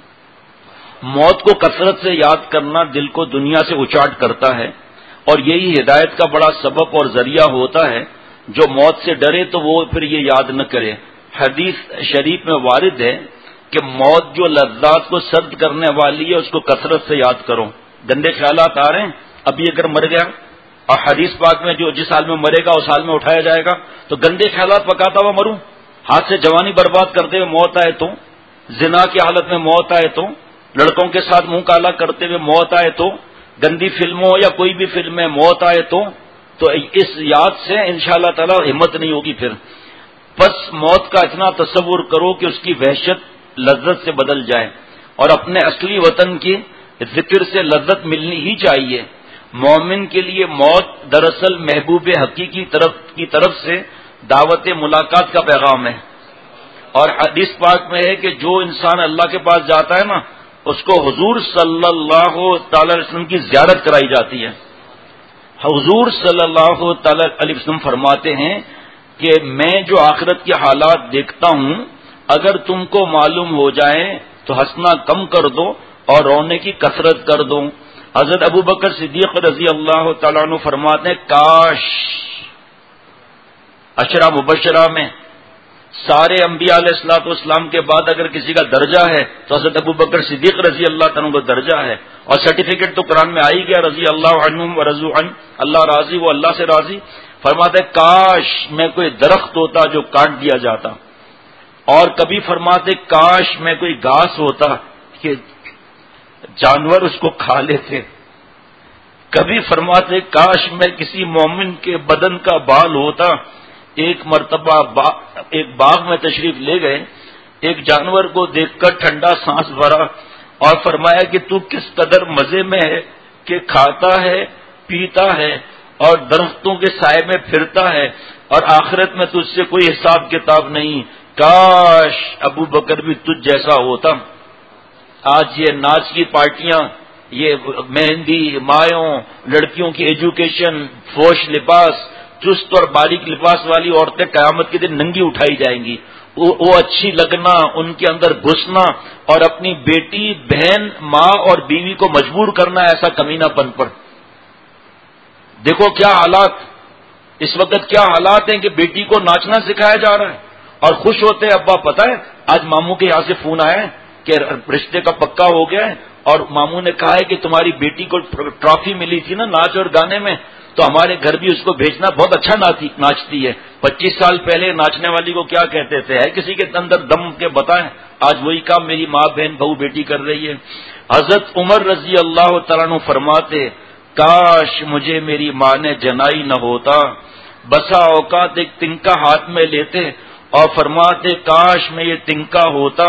موت کو کثرت سے یاد کرنا دل کو دنیا سے اچاٹ کرتا ہے, اور یہی ہدایت کا بڑا سبب اور ذریعہ ہوتا ہے. جو موت سے ڈرے تو وہ پھر یہ یاد نہ کرے. حدیث شریف میں وارد ہے کہ موت جو لذات کو سرد کرنے والی ہے اس کو کثرت سے یاد کرو. گندے خیالات آ رہے ہیں, ابھی اگر مر گیا اور حدیث پاک میں جو جس حال میں مرے گا اس حال میں اٹھایا جائے گا, تو گندے خیالات پکاتا ہوا مروں, ہاتھ سے جوانی برباد کرتے ہوئے موت آئے تو, زنا کی حالت میں موت آئے تو, لڑکوں کے ساتھ منہ کالا کرتے ہوئے موت آئے تو, گندی فلموں یا کوئی بھی فلم میں موت آئے تو تو اس یاد سے انشاءاللہ تعالی ہمت نہیں ہوگی پھر. بس موت کا اتنا تصور کرو کہ اس کی وحشت لذت سے بدل جائے, اور اپنے اصلی وطن کی ذکر سے لذت ملنی ہی چاہیے. مومن کے لیے موت دراصل محبوب حقیقی طرف کی طرف سے دعوت ملاقات کا پیغام ہے. اور حدیث پاک میں ہے کہ جو انسان اللہ کے پاس جاتا ہے نا اس کو حضور صلی اللہ تعالی علیہ وسلم کی زیارت کرائی جاتی ہے. حضور صلی اللہ تعالی علیہ وسلم فرماتے ہیں کہ میں جو آخرت کے حالات دیکھتا ہوں اگر تم کو معلوم ہو جائے تو ہنسنا کم کر دو اور رونے کی کثرت کر دو. حضرت ابو بکر صدیق رضی اللہ تعالیٰ عنہ فرماتے ہیں کاش عشرہ مبشرہ میں سارے انبیاء علیہ الصلوۃ والسلام کے بعد اگر کسی کا درجہ ہے تو حضرت ابو بکر صدیق رضی اللہ تعالیٰ عنہ کا درجہ ہے. اور سرٹیفکیٹ تو قرآن میں آ ہی گیا, رضی اللہ عنہم ورضوا عنہ, اللہ راضی وہ اللہ سے راضی. فرماتے ہیں کاش میں کوئی درخت ہوتا جو کاٹ دیا جاتا, اور کبھی فرماتے کاش میں کوئی گھاس ہوتا کہ جانور اس کو کھا لیتے. کبھی فرماتے کاش میں کسی مومن کے بدن کا بال ہوتا. ایک مرتبہ با ایک باغ میں تشریف لے گئے, ایک جانور کو دیکھ کر ٹھنڈا سانس بھرا اور فرمایا کہ تو کس قدر مزے میں ہے کہ کھاتا ہے, پیتا ہے اور درختوں کے سائے میں پھرتا ہے, اور آخرت میں تجھ سے کوئی حساب کتاب نہیں. کاش ابو بکر بھی تجھ جیسا ہوتا. آج یہ ناچ کی پارٹیاں, یہ مہندی, مایوں, لڑکیوں کی ایجوکیشن, فوش لباس, چست اور باریک لباس والی عورتیں قیامت کے دن ننگی اٹھائی جائیں گی. وہ اچھی لگنا, ان کے اندر گھسنا اور اپنی بیٹی, بہن, ماں اور بیوی کو مجبور کرنا ایسا کمینہ پن پر. دیکھو کیا حالات اس وقت, کیا حالات ہیں کہ بیٹی کو ناچنا سکھایا جا رہا ہے اور خوش ہوتے ہیں. ابا پتہ ہے آج ماموں کے یہاں سے فون آیا ہے کہ رشتے کا پکا ہو گیا ہے, اور ماموں نے کہا ہے کہ تمہاری بیٹی کو ٹرافی ملی تھی نا ناچ اور گانے میں, تو ہمارے گھر بھی اس کو بھیجنا, بہت اچھا ناچتی ہے. پچیس سال پہلے ناچنے والی کو کیا کہتے تھے, ہے کسی کے اندر دم کے بتائیں. آج وہی کام میری ماں, بہن, بہو, بیٹی کر رہی ہے. حضرت عمر رضی اللہ تعالیٰ عنہ فرماتے کاش مجھے میری ماں نے جنائی نہ ہوتا. بسا اوقات ایک تنکا ہاتھ میں لیتے اور فرماتے کاش میں یہ تنکا ہوتا.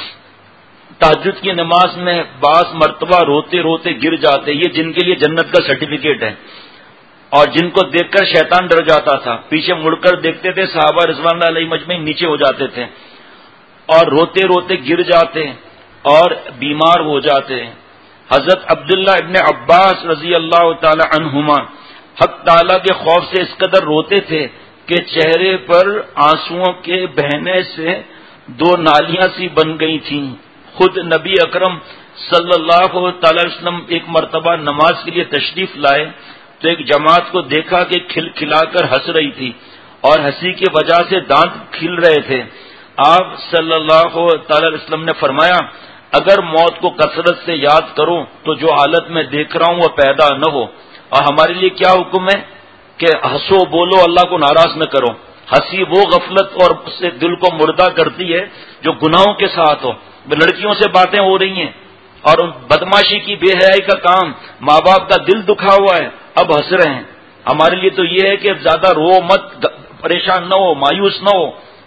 تہجد کی نماز میں بعض مرتبہ روتے روتے گر جاتے, یہ جن کے لیے جنت کا سرٹیفکیٹ ہے, اور جن کو دیکھ کر شیطان ڈر جاتا تھا. پیچھے مڑ کر دیکھتے تھے صحابہ رضوان اللہ علیہ مجمعین نیچے ہو جاتے تھے اور روتے روتے گر جاتے اور بیمار ہو جاتے. حضرت عبداللہ ابن عباس رضی اللہ تعالی عنہما حق تعالی کے خوف سے اس قدر روتے تھے کہ چہرے پر آنسوؤں کے بہنے سے دو نالیاں سی بن گئی تھیں. خود نبی اکرم صلی اللہ تعالی وسلم ایک مرتبہ نماز کے لیے تشریف لائے تو ایک جماعت کو دیکھا کہ کھل کھلا کر ہنس رہی تھی اور ہنسی کی وجہ سے دانت کھل رہے تھے. آپ صلی اللہ تعالی وسلم نے فرمایا اگر موت کو کثرت سے یاد کرو تو جو حالت میں دیکھ رہا ہوں وہ پیدا نہ ہو. اور ہمارے لیے کیا حکم ہے کہ ہنسو بولو اللہ کو ناراض نہ کرو. ہنسی وہ غفلت اور اس سے دل کو مردہ کرتی ہے جو گناہوں کے ساتھ ہو. لڑکیوں سے باتیں ہو رہی ہیں اور بدماشی کی بے حیائی کا کام، ماں باپ کا دل دکھا ہوا ہے، اب ہنس رہے ہیں. ہمارے لیے تو یہ ہے کہ زیادہ رو مت، پریشان نہ ہو، مایوس نہ ہو.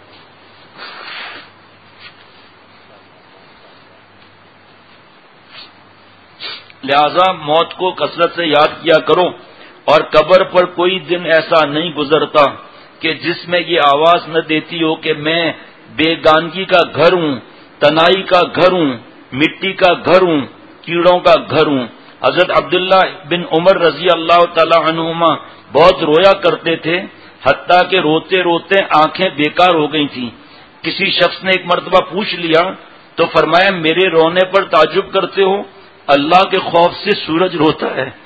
لہذا موت کو کثرت سے یاد کیا کرو. اور قبر پر کوئی دن ایسا نہیں گزرتا کہ جس میں یہ آواز نہ دیتی ہو کہ میں بیگانگی کا گھر ہوں، تنائی کا گھر ہوں، مٹی کا گھر ہوں، کیڑوں کا گھر ہوں. حضرت عبداللہ بن عمر رضی اللہ تعالی عنہما بہت رویا کرتے تھے، حتیٰ کہ روتے روتے آنکھیں بیکار ہو گئی تھیں. کسی شخص نے ایک مرتبہ پوچھ لیا تو فرمایا میرے رونے پر تعجب کرتے ہو؟ اللہ کے خوف سے سورج روتا ہے.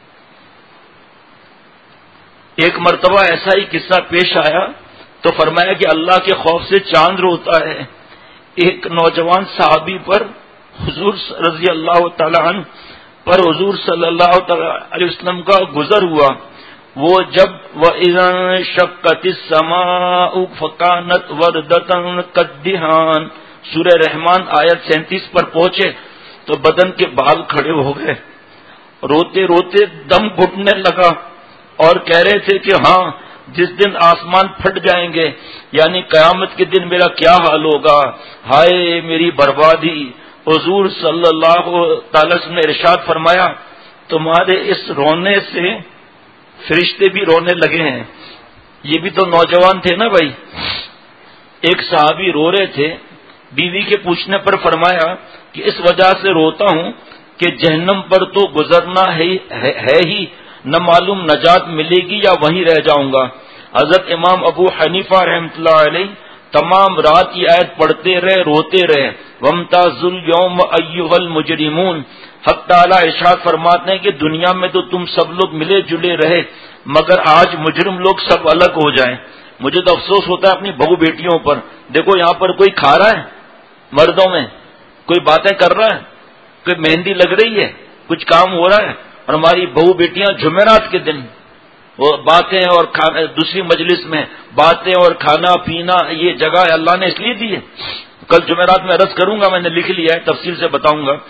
ایک مرتبہ ایسا ہی قصہ پیش آیا تو فرمایا کہ اللہ کے خوف سے چاند روتا ہے. ایک نوجوان صحابی پر حضور رضی اللہ تعالی عنہ پر حضور صلی اللہ تعالی علیہ وسلم کا گزر ہوا. وہ جب وَإِذَا انشَقَّتِ السَّمَاءُ فَكَانَتْ وَرْدَةً كَالدِّهَانِ سورہ رحمان آیت سینتیس پر پہنچے تو بدن کے بال کھڑے ہو گئے. روتے روتے دم گھٹنے لگا اور کہہ رہے تھے کہ ہاں جس دن آسمان پھٹ جائیں گے یعنی قیامت کے دن میرا کیا حال ہوگا، ہائے میری بربادی. حضور صلی اللہ تعالی وسلم نے ارشاد فرمایا تمہارے اس رونے سے فرشتے بھی رونے لگے ہیں. یہ بھی تو نوجوان تھے نا بھائی. ایک صحابی رو رہے تھے، بیوی کے پوچھنے پر فرمایا کہ اس وجہ سے روتا ہوں کہ جہنم پر تو گزرنا ہے, ہے, ہے ہی، نہ معلوم نجات ملے گی یا وہیں رہ جاؤں گا. حضرت امام ابو حنیفہ رحمۃ اللہ علیہ تمام رات کی آیت پڑھتے رہے، روتے رہے. وَامْتَازُ الْيَوْمَ أَيُّهَا الْمُجْرِمُونَ. حق تعالیٰ ارشاد فرماتے ہیں کہ دنیا میں تو تم سب لوگ ملے جلے رہے مگر آج مجرم لوگ سب الگ ہو جائیں. مجھے تو افسوس ہوتا ہے اپنی بہو بیٹیوں پر. دیکھو یہاں پر کوئی کھا رہا ہے مردوں میں، کوئی باتیں کر رہا ہے، کوئی مہندی لگ رہی ہے، کچھ کام ہو رہا ہے، اور ہماری بہو بیٹیاں جمعرات کے دن وہ باتیں اور کھانا، دوسری مجلس میں باتیں اور کھانا پینا. یہ جگہ اللہ نے اس لیے دی ہے. کل جمعرات میں عرض کروں گا، میں نے لکھ لیا ہے، تفصیل سے بتاؤں گا.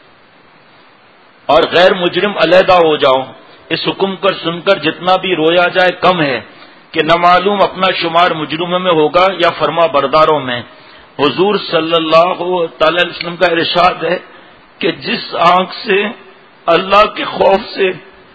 اور غیر مجرم علیحدہ ہو جاؤ. اس حکم پر سن کر جتنا بھی رویا جائے کم ہے کہ نہ معلوم اپنا شمار مجرموں میں ہوگا یا فرما برداروں میں. حضور صلی اللہ تعالی علیہ وسلم کا ارشاد ہے کہ جس آنکھ سے اللہ کے خوف سے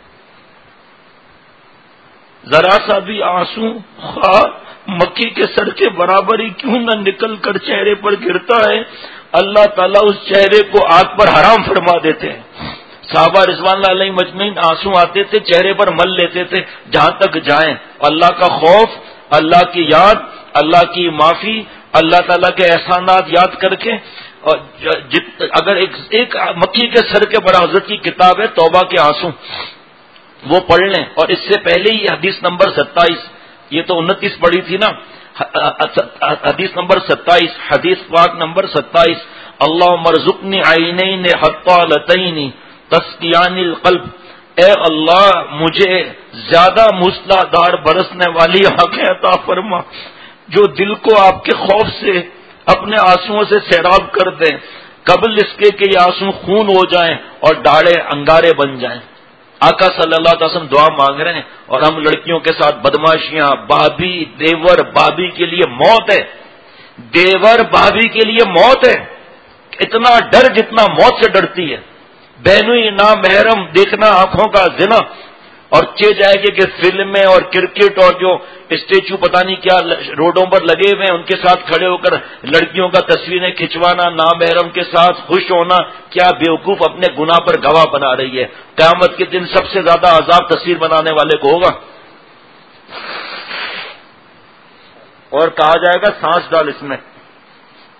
ذرا سا بھی آنسو خواہ مکھی کے سر کے برابر ہی کیوں نہ نکل کر چہرے پر گرتا ہے، اللہ تعالیٰ اس چہرے کو آگ پر حرام فرما دیتے ہیں. صحابہ رضوان اللہ علیہ مجمعین آنسو آتے تھے چہرے پر مل لیتے تھے جہاں تک جائیں. اللہ کا خوف، اللہ کی یاد، اللہ کی معافی، اللہ تعالیٰ کے احسانات یاد کر کے. اور اگر ایک, ایک مکھی کے سر کے برابر حضرت کی کتاب ہے توبہ کے آنسو، وہ پڑھ لیں. اور اس سے پہلے ہی حدیث نمبر ستائیس، یہ تو انتیس پڑھی تھی نا، حدیث نمبر ستائیس، حدیث پاک نمبر ستائیس، اللہم ارزقنی عینین حطالتین تسقیان القلب. اے اللہ مجھے زیادہ موسلا دھار برسنے والی آنکھیں عطا فرما جو دل کو آپ کے خوف سے اپنے آنسوؤں سے سیراب کر دیں قبل اس کے کہ یہ آنسو خون ہو جائیں اور ڈاڑے انگارے بن جائیں. آقا صلی اللہ علیہ وسلم دعا مانگ رہے ہیں اور ہم لڑکیوں کے ساتھ بدماشیاں. بھابھی دیور بھابھی کے لیے موت ہے، دیور بھابھی کے لیے موت ہے. اتنا ڈر جتنا موت سے ڈرتی ہے. بہنوئی نامحرم دیکھنا آنکھوں کا زنا. اور چے جائے گے کہ فلمیں اور کرکٹ اور جو اسٹیچو پتہ نہیں کیا روڈوں پر لگے ہوئے ہیں ان کے ساتھ کھڑے ہو کر لڑکیوں کا تصویریں کھنچوانا، نامحرم کے ساتھ خوش ہونا، کیا بیوقوف اپنے گناہ پر گواہ بنا رہی ہے. قیامت کے دن سب سے زیادہ عذاب تصویر بنانے والے کو ہوگا. اور کہا جائے گا سانس ڈال اس میں.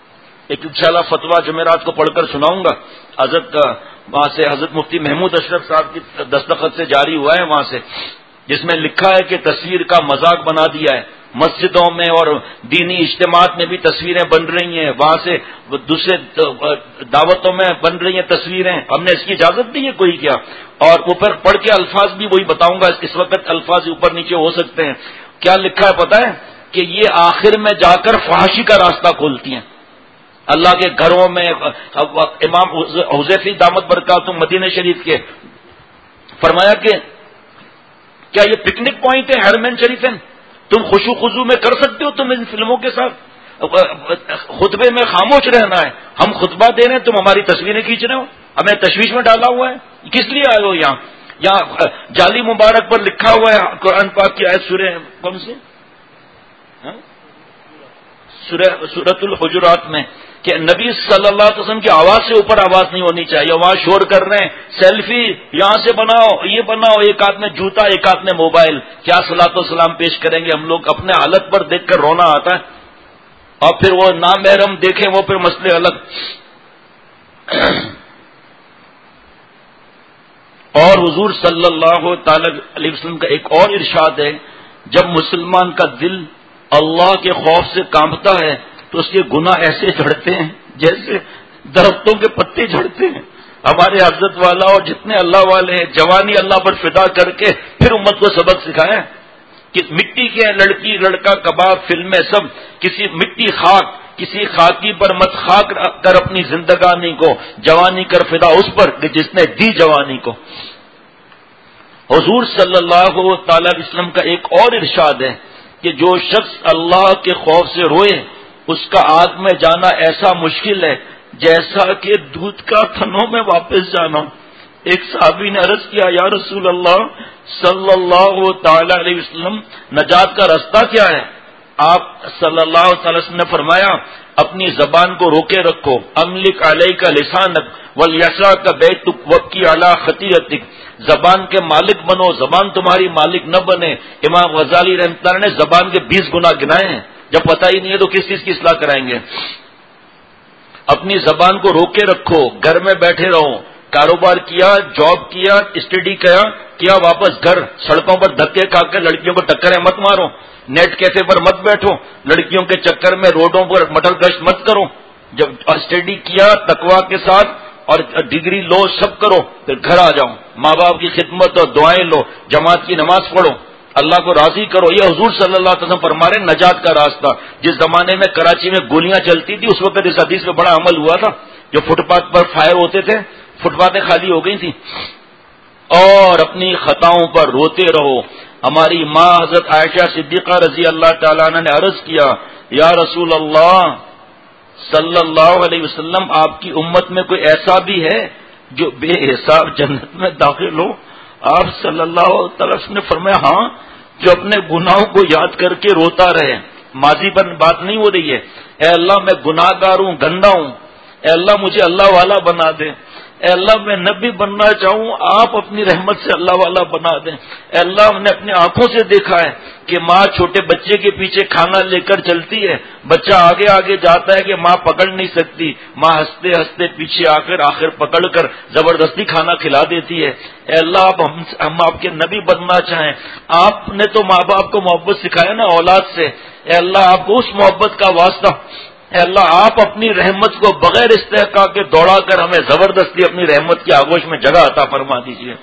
ایک انشاءاللہ فتویٰ جمعرات کو پڑھ کر سناؤں گا حضرت کا، وہاں سے حضرت مفتی محمود اشرف صاحب کی دستخط سے جاری ہوا ہے وہاں سے، جس میں لکھا ہے کہ تصویر کا مذاق بنا دیا ہے، مسجدوں میں اور دینی اجتماعات میں بھی تصویریں بن رہی ہیں، وہاں سے دوسرے دعوتوں میں بن رہی ہیں تصویریں، ہم نے اس کی اجازت نہیں ہے کوئی کیا؟ اور اوپر پڑھ کے الفاظ بھی وہی بتاؤں گا، اس وقت الفاظ اوپر نیچے ہو سکتے ہیں۔ کیا لکھا ہے پتہ ہے؟ کہ یہ آخر میں جا کر فحاشی کا راستہ کھولتی ہیں اللہ کے گھروں میں۔ امام حذیفی دامت برکاتہم مدینہ شریف کے فرمایا کہ کیا یہ پکنک پوائنٹ ہے حرمین شریفین؟ تم خوشو خضو میں کر سکتے ہو تم ان فلموں کے ساتھ؟ خطبے میں خاموش رہنا ہے، ہم خطبہ دے رہے ہیں، تم ہماری تصویریں کھینچ رہے ہو، ہمیں تشویش میں ڈالا ہوا ہے، کس لیے آئے ہو یہاں؟ یہاں جعلی مبارک پر لکھا ہوا ہے قرآن پاک کی آیت سورہ کون سی سورۃ الحجرات میں کہ نبی صلی اللہ علیہ وسلم کی آواز سے اوپر آواز نہیں ہونی چاہیے، وہاں شور کر رہے ہیں، سیلفی یہاں سے بناؤ، یہ بناؤ، ایک ہاتھ میں جوتا ایک ہاتھ میں موبائل، کیا صلاۃ و سلام پیش کریں گے ہم لوگ؟ اپنے حالت پر دیکھ کر رونا آتا ہے، اور پھر وہ نامحرم دیکھیں وہ پھر مسئلے الگ۔ اور حضور صلی اللہ تعالی علیہ وسلم کا ایک اور ارشاد ہے، جب مسلمان کا دل اللہ کے خوف سے کانپتا ہے تو اس کے گناہ ایسے جھڑتے ہیں جیسے درختوں کے پتے جھڑتے ہیں۔ ہمارے حضرت والا اور جتنے اللہ والے ہیں جوانی اللہ پر فدا کر کے پھر امت کو سبق سکھایا کہ مٹی کے لڑکی لڑکا کباب فلمیں سب کسی مٹی خاک، کسی خاکی پر مت خاک کر اپنی زندگانی کو، جوانی کر فدا اس پر کہ جس نے دی جوانی کو۔ حضور صلی اللہ تعالی علیہ وسلم کا ایک اور ارشاد ہے کہ جو شخص اللہ کے خوف سے روئے اس کا آگ میں جانا ایسا مشکل ہے جیسا کہ دودھ کا تھنوں میں واپس جانا۔ ایک صحابی نے عرض کیا، یا رسول اللہ صلی اللہ تعالی علیہ وسلم نجات کا راستہ کیا ہے؟ آپ صلی اللہ تعالی وسلم نے فرمایا، اپنی زبان کو روکے رکھو، املک علیک لسانک ولیسعک بیتک وابکی علی خطیئتک، زبان کے مالک بنو، زبان تمہاری مالک نہ بنے۔ امام غزالی رحمۃ اللہ نے زبان کے بیس گناہ گنائے ہیں، جب پتہ ہی نہیں ہے تو کس چیز کی اصلاح کرائیں گے؟ اپنی زبان کو روکے رکھو، گھر میں بیٹھے رہو، کاروبار کیا، جاب کیا، اسٹڈی کیا کیا واپس گھر، سڑکوں پر دھکے کھا کے لڑکیوں کو ٹکریں مت مارو، نیٹ کیفے پر مت بیٹھو، لڑکیوں کے چکر میں روڈوں پر مٹر گشت مت کرو۔ جب اسٹڈی کیا تقویٰ کے ساتھ اور ڈگری لو سب کرو، پھر گھر آ جاؤ، ماں باپ کی خدمت اور دعائیں لو، جماعت کی نماز پڑھو، اللہ کو راضی کرو۔ یہ حضور صلی اللہ علیہ وسلم فرما رہے ہیں نجات کا راستہ۔ جس زمانے میں کراچی میں گولیاں چلتی تھی اس وقت اس حدیث میں بڑا عمل ہوا تھا، جو فٹ پاتھ پر فائر ہوتے تھے، فٹ پاتھیں خالی ہو گئی تھیں۔ اور اپنی خطاؤں پر روتے رہو۔ ہماری ماں حضرت عائشہ صدیقہ رضی اللہ تعالیٰ عنہ نے عرض کیا، یا رسول اللہ صلی اللہ علیہ وسلم آپ کی امت میں کوئی ایسا بھی ہے جو بے حساب جنت میں داخل ہو؟ آپ صلی اللہ تعالی وسلم نے فرمایا، ہاں، جو اپنے گناہوں کو یاد کر کے روتا رہے۔ ماضی پر بات نہیں ہو رہی ہے، اے اللہ میں گناہ گار ہوں، گندا ہوں، اے اللہ مجھے اللہ والا بنا دے، اے اللہ میں نبی بننا چاہوں، آپ اپنی رحمت سے اللہ والا بنا دیں۔ اے اللہ ہم نے اپنی آنکھوں سے دیکھا ہے کہ ماں چھوٹے بچے کے پیچھے کھانا لے کر چلتی ہے، بچہ آگے آگے جاتا ہے کہ ماں پکڑ نہیں سکتی، ماں ہنستے ہنستے پیچھے آ کر آخر پکڑ کر زبردستی کھانا کھلا دیتی ہے۔ اے اللہ آپ ہم, ہم آپ کے نبی بننا چاہیں، آپ نے تو ماں باپ کو محبت سکھایا نا اولاد سے، اے اللہ آپ کو اس محبت کا واسطہ، اے اللہ آپ اپنی رحمت کو بغیر استحقاق کے دوڑا کر ہمیں زبردستی اپنی رحمت کی آغوش میں جگہ عطا فرما دیجیے۔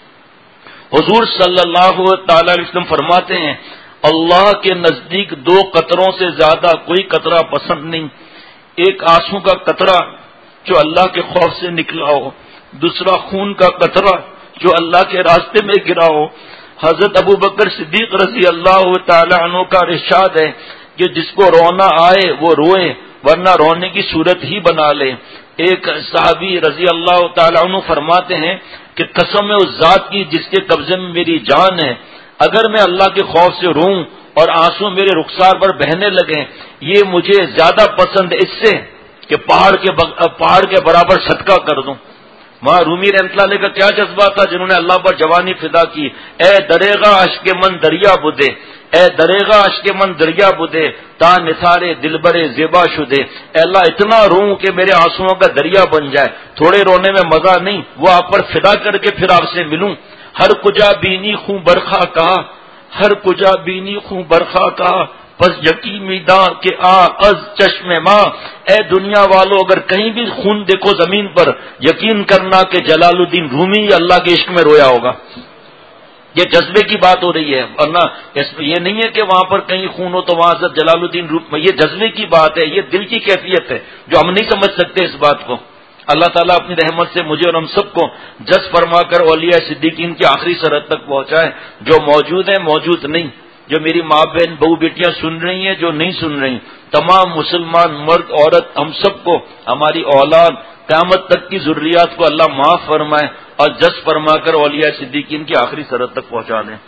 حضور صلی اللہ تعالی علیہ وسلم فرماتے ہیں، اللہ کے نزدیک دو قطروں سے زیادہ کوئی قطرہ پسند نہیں، ایک آنسو کا قطرہ جو اللہ کے خوف سے نکلا ہو، دوسرا خون کا قطرہ جو اللہ کے راستے میں گرا ہو۔ حضرت ابو بکر صدیق رضی اللہ تعالی عنہ کا ارشاد ہے کہ جس کو رونا آئے وہ روئے ورنہ رونے کی صورت ہی بنا لے۔ ایک صحابی رضی اللہ تعالی عنہ فرماتے ہیں کہ قسم ہے اس ذات کی جس کے قبضے میں میری جان ہے، اگر میں اللہ کے خوف سے روؤں اور آنسو میرے رخسار پر بہنے لگیں، یہ مجھے زیادہ پسند اس سے کہ پہاڑ کے پہاڑ کے برابر صدقہ کر دوں۔ وہاں رومی رحمۃ اللہ علیہ کا کیا جذبہ تھا جنہوں نے اللہ پر جوانی فدا کی. اے دریغا اشک من دریا بدے، اے دریغا اشک من دریا بدے تا نثارے دلبرے زیبا شدے. اے اللہ اتنا روں کہ میرے آنسوؤں کا دریا بن جائے. تھوڑے رونے میں مزہ نہیں، وہ آپ پر فدا کر کے پھر آپ سے ملوں. ہر کجا بینی خوں برخا کہا، ہر کجا بینی خوں برخا کہا پس یقینی داں کہ آ از چشم ماں. اے دنیا والو اگر کہیں بھی خون دیکھو زمین پر، یقین کرنا کہ جلال الدین رومی اللہ کے عشق میں رویا ہوگا. یہ جذبے کی بات ہو رہی ہے، ورنہ یہ نہیں ہے کہ وہاں پر کہیں خون ہو تو وہاں سے جلال الدین رومی. یہ جذبے کی بات ہے، یہ دل کی کیفیت ہے جو ہم نہیں سمجھ سکتے اس بات کو. اللہ تعالیٰ اپنی رحمت سے مجھے اور ہم سب کو جذب فرما کر اولیاء صدیقین کی آخری سرحد تک پہنچائے. جو موجود ہیں موجود نہیں، جو میری ماں بہن بہو بیٹیاں سن رہی ہیں، جو نہیں سن رہی، تمام مسلمان مرد عورت ہم سب کو، ہماری اولاد قیامت تک کی ضروریات کو اللہ معاف فرمائے اور جذب فرما کر اولیاء صدیقین کی آخری سرحد تک پہنچا دیں.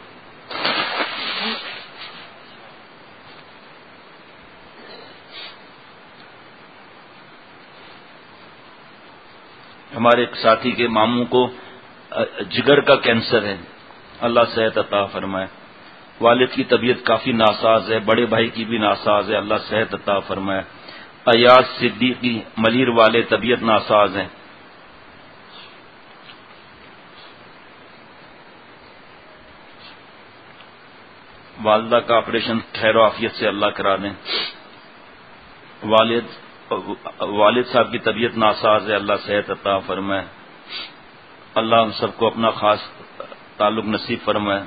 ہمارے ایک ساتھی کے ماموں کو جگر کا کینسر ہے، اللہ صحت عطا فرمائے. والد کی طبیعت کافی ناساز ہے، بڑے بھائی کی بھی ناساز ہے، اللہ صحت عطا فرمائے. ایاز صدیقی ملیر والے طبیعت ناساز ہیں. والدہ کا آپریشن خیر و عافیت سے اللہ کرا دیں. والد والد صاحب کی طبیعت ناساز ہے، اللہ صحت عطا فرمائے. اللہ ہم سب کو اپنا خاص تعلق نصیب فرمائے.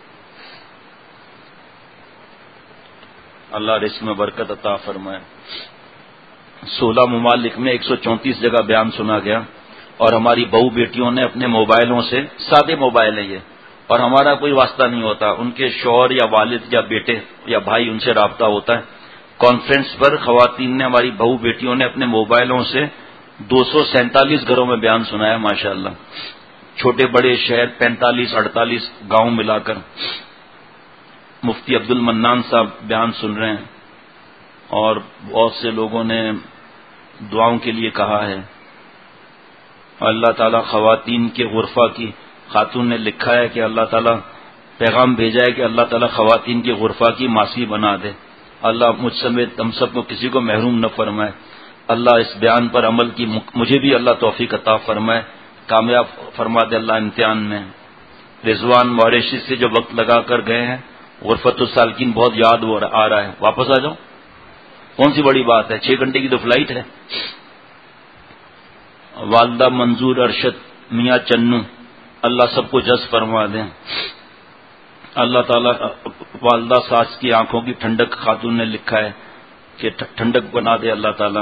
اللہ رزق میں برکت عطا فرمائے. سولہ ممالک میں ایک سو چونتیس جگہ بیان سنا گیا اور ہماری بہو بیٹیوں نے اپنے موبائلوں سے، سادے موبائل ہیں یہ اور ہمارا کوئی واسطہ نہیں ہوتا، ان کے شوہر یا والد یا بیٹے یا بھائی ان سے رابطہ ہوتا ہے. کانفرنس پر خواتین نے، ہماری بہو بیٹیوں نے اپنے موبائلوں سے دو سو سینتالیس گھروں میں بیان سنایا ماشاءاللہ. چھوٹے بڑے شہر پینتالیس اڑتالیس گاؤں ملا کر. مفتی عبد المنان صاحب بیان سن رہے ہیں اور بہت سے لوگوں نے دعاؤں کے لیے کہا ہے. اللہ تعالیٰ خواتین کے غرفہ کی، خاتون نے لکھا ہے کہ اللہ تعالیٰ پیغام بھیجا ہے کہ اللہ تعالیٰ خواتین کے غرفہ کی ماسی بنا دے. اللہ مجھ سمیت ہم سب کو کسی کو محروم نہ فرمائے. اللہ اس بیان پر عمل کی مجھے بھی اللہ توفیق عطا فرمائے، کامیاب فرما دے اللہ امتحان میں. رضوان موریشی سے جو وقت لگا کر گئے ہیں، غرفت السالکین بہت یاد آ رہا ہے، واپس آ جاؤ. کون سی بڑی بات ہے، چھ گھنٹے کی تو فلائٹ ہے. والدہ منظور ارشد میاں چنو، اللہ سب کو جذب فرما دیں. اللہ تعالیٰ والدہ ساس کی آنکھوں کی ٹھنڈک، خاتون نے لکھا ہے کہ ٹھنڈک بنا دے اللہ تعالیٰ.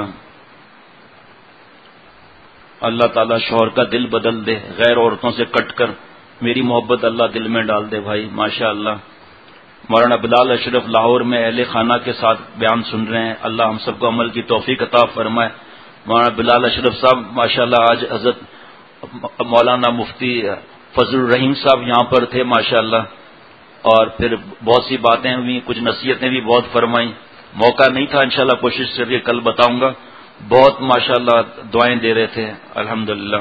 اللہ تعالیٰ شوہر کا دل بدل دے، غیر عورتوں سے کٹ کر میری محبت اللہ دل میں ڈال دے. بھائی ماشاء اللہ. مولانا بلال اشرف لاہور میں اہل خانہ کے ساتھ بیان سن رہے ہیں، اللہ ہم سب کو عمل کی توفیق عطا فرمائے. مولانا بلال اشرف صاحب ماشاءاللہ آج حضرت مولانا مفتی فضل الرحیم صاحب یہاں پر تھے ماشاءاللہ، اور پھر بہت سی باتیں ہوئی، کچھ نصیحتیں بھی بہت فرمائیں. موقع نہیں تھا، انشاءاللہ کوشش کر کے کل بتاؤں گا. بہت ماشاءاللہ دعائیں دے رہے تھے الحمدللہ.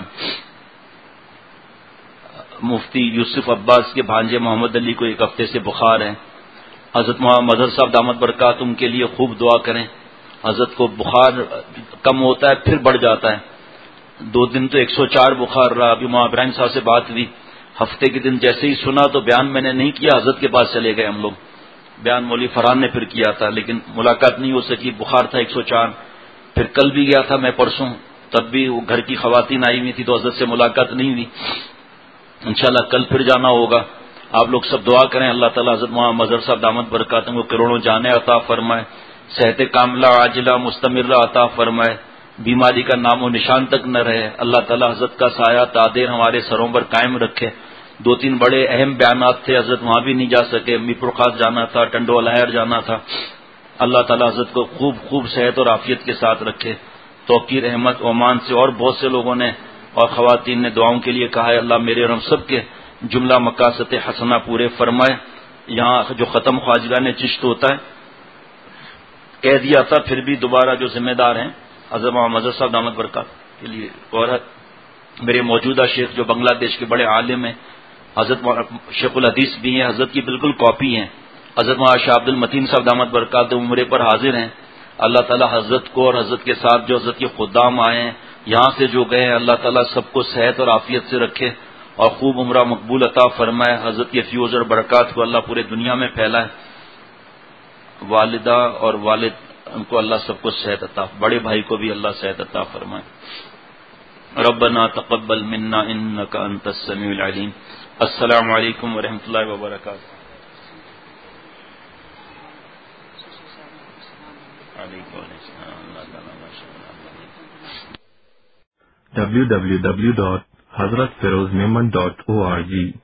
مفتی یوسف عباس کے بھانجے محمد علی کو ایک ہفتے سے بخار ہے. حضرت محمد مظہر صاحب دامت برکات ان کے لیے خوب دعا کریں. حضرت کو بخار کم ہوتا ہے پھر بڑھ جاتا ہے. دو دن تو ایک سو چار بخار رہا. ابھی مولانا ابراہیم صاحب سے بات ہوئی، ہفتے کے دن جیسے ہی سنا تو بیان میں نے نہیں کیا، حضرت کے پاس چلے گئے ہم لوگ. بیان مولوی فرحان نے پھر کیا تھا لیکن ملاقات نہیں ہو سکی، بخار تھا ایک سو چار. پھر کل بھی گیا تھا میں پرسوں، تب بھی وہ گھر کی خواتین آئی ہوئی تھی تو حضرت سے ملاقات نہیں ہوئی. انشاءاللہ کل پھر جانا ہوگا. آپ لوگ سب دعا کریں اللہ تعالیٰ حضرت محمد مظہر صاحب دامت برکاتہ کو کروڑوں جانیں عطا فرمائے، صحت کاملہ عاجلہ مستمرہ عطا فرمائے، بیماری کا نام و نشان تک نہ رہے. اللہ تعالیٰ حضرت کا سایہ تادیر ہمارے سروں پر قائم رکھے. دو تین بڑے اہم بیانات تھے، حضرت وہاں بھی نہیں جا سکے، میپر خاص جانا تھا، ٹنڈو الہر جانا تھا. اللہ تعالیٰ حضرت کو خوب خوب صحت اور عافیت کے ساتھ رکھے. توقیر احمد عمان سے اور بہت سے لوگوں نے اور خواتین نے دعاؤں کے لیے کہا ہے اللہ میرے اور ہم سب کے جملہ مقاصد حسنہ پورے فرمائے. یہاں جو ختم خواجگان چشت ہوتا ہے کہہ دیا تھا، پھر بھی دوبارہ جو ذمہ دار ہیں حضرت محمد صاحب دامت برکات کے لیے اور میرے موجودہ شیخ جو بنگلہ دیش کے بڑے عالم ہیں، حضرت شیخ الحدیث بھی ہیں، حضرت کی بالکل کاپی ہیں، حضرت مولانا شاہ عبد المتین صاحب دامت برکات عمرے پر حاضر ہیں. اللہ تعالیٰ حضرت کو اور حضرت کے ساتھ جو حضرت کے خدام آئے ہیں، یہاں سے جو گئے ہیں، اللہ تعالیٰ سب کو صحت اور عافیت سے رکھے اور خوب عمرہ مقبول عطا فرمائے. حضرت کے فیوز اور برکات کو اللہ پورے دنیا میں پھیلائے. والدہ اور والد ان کو اللہ سب کو صحت عطا، بڑے بھائی کو بھی اللہ صحت عطا فرمائے. ربنا تقبل منا انك انت السميع العليم. السلام علیکم ورحمۃ اللہ وبرکاتہ. علیکم السلام. W W W dot Hazrat Feroz Memon dot O R جی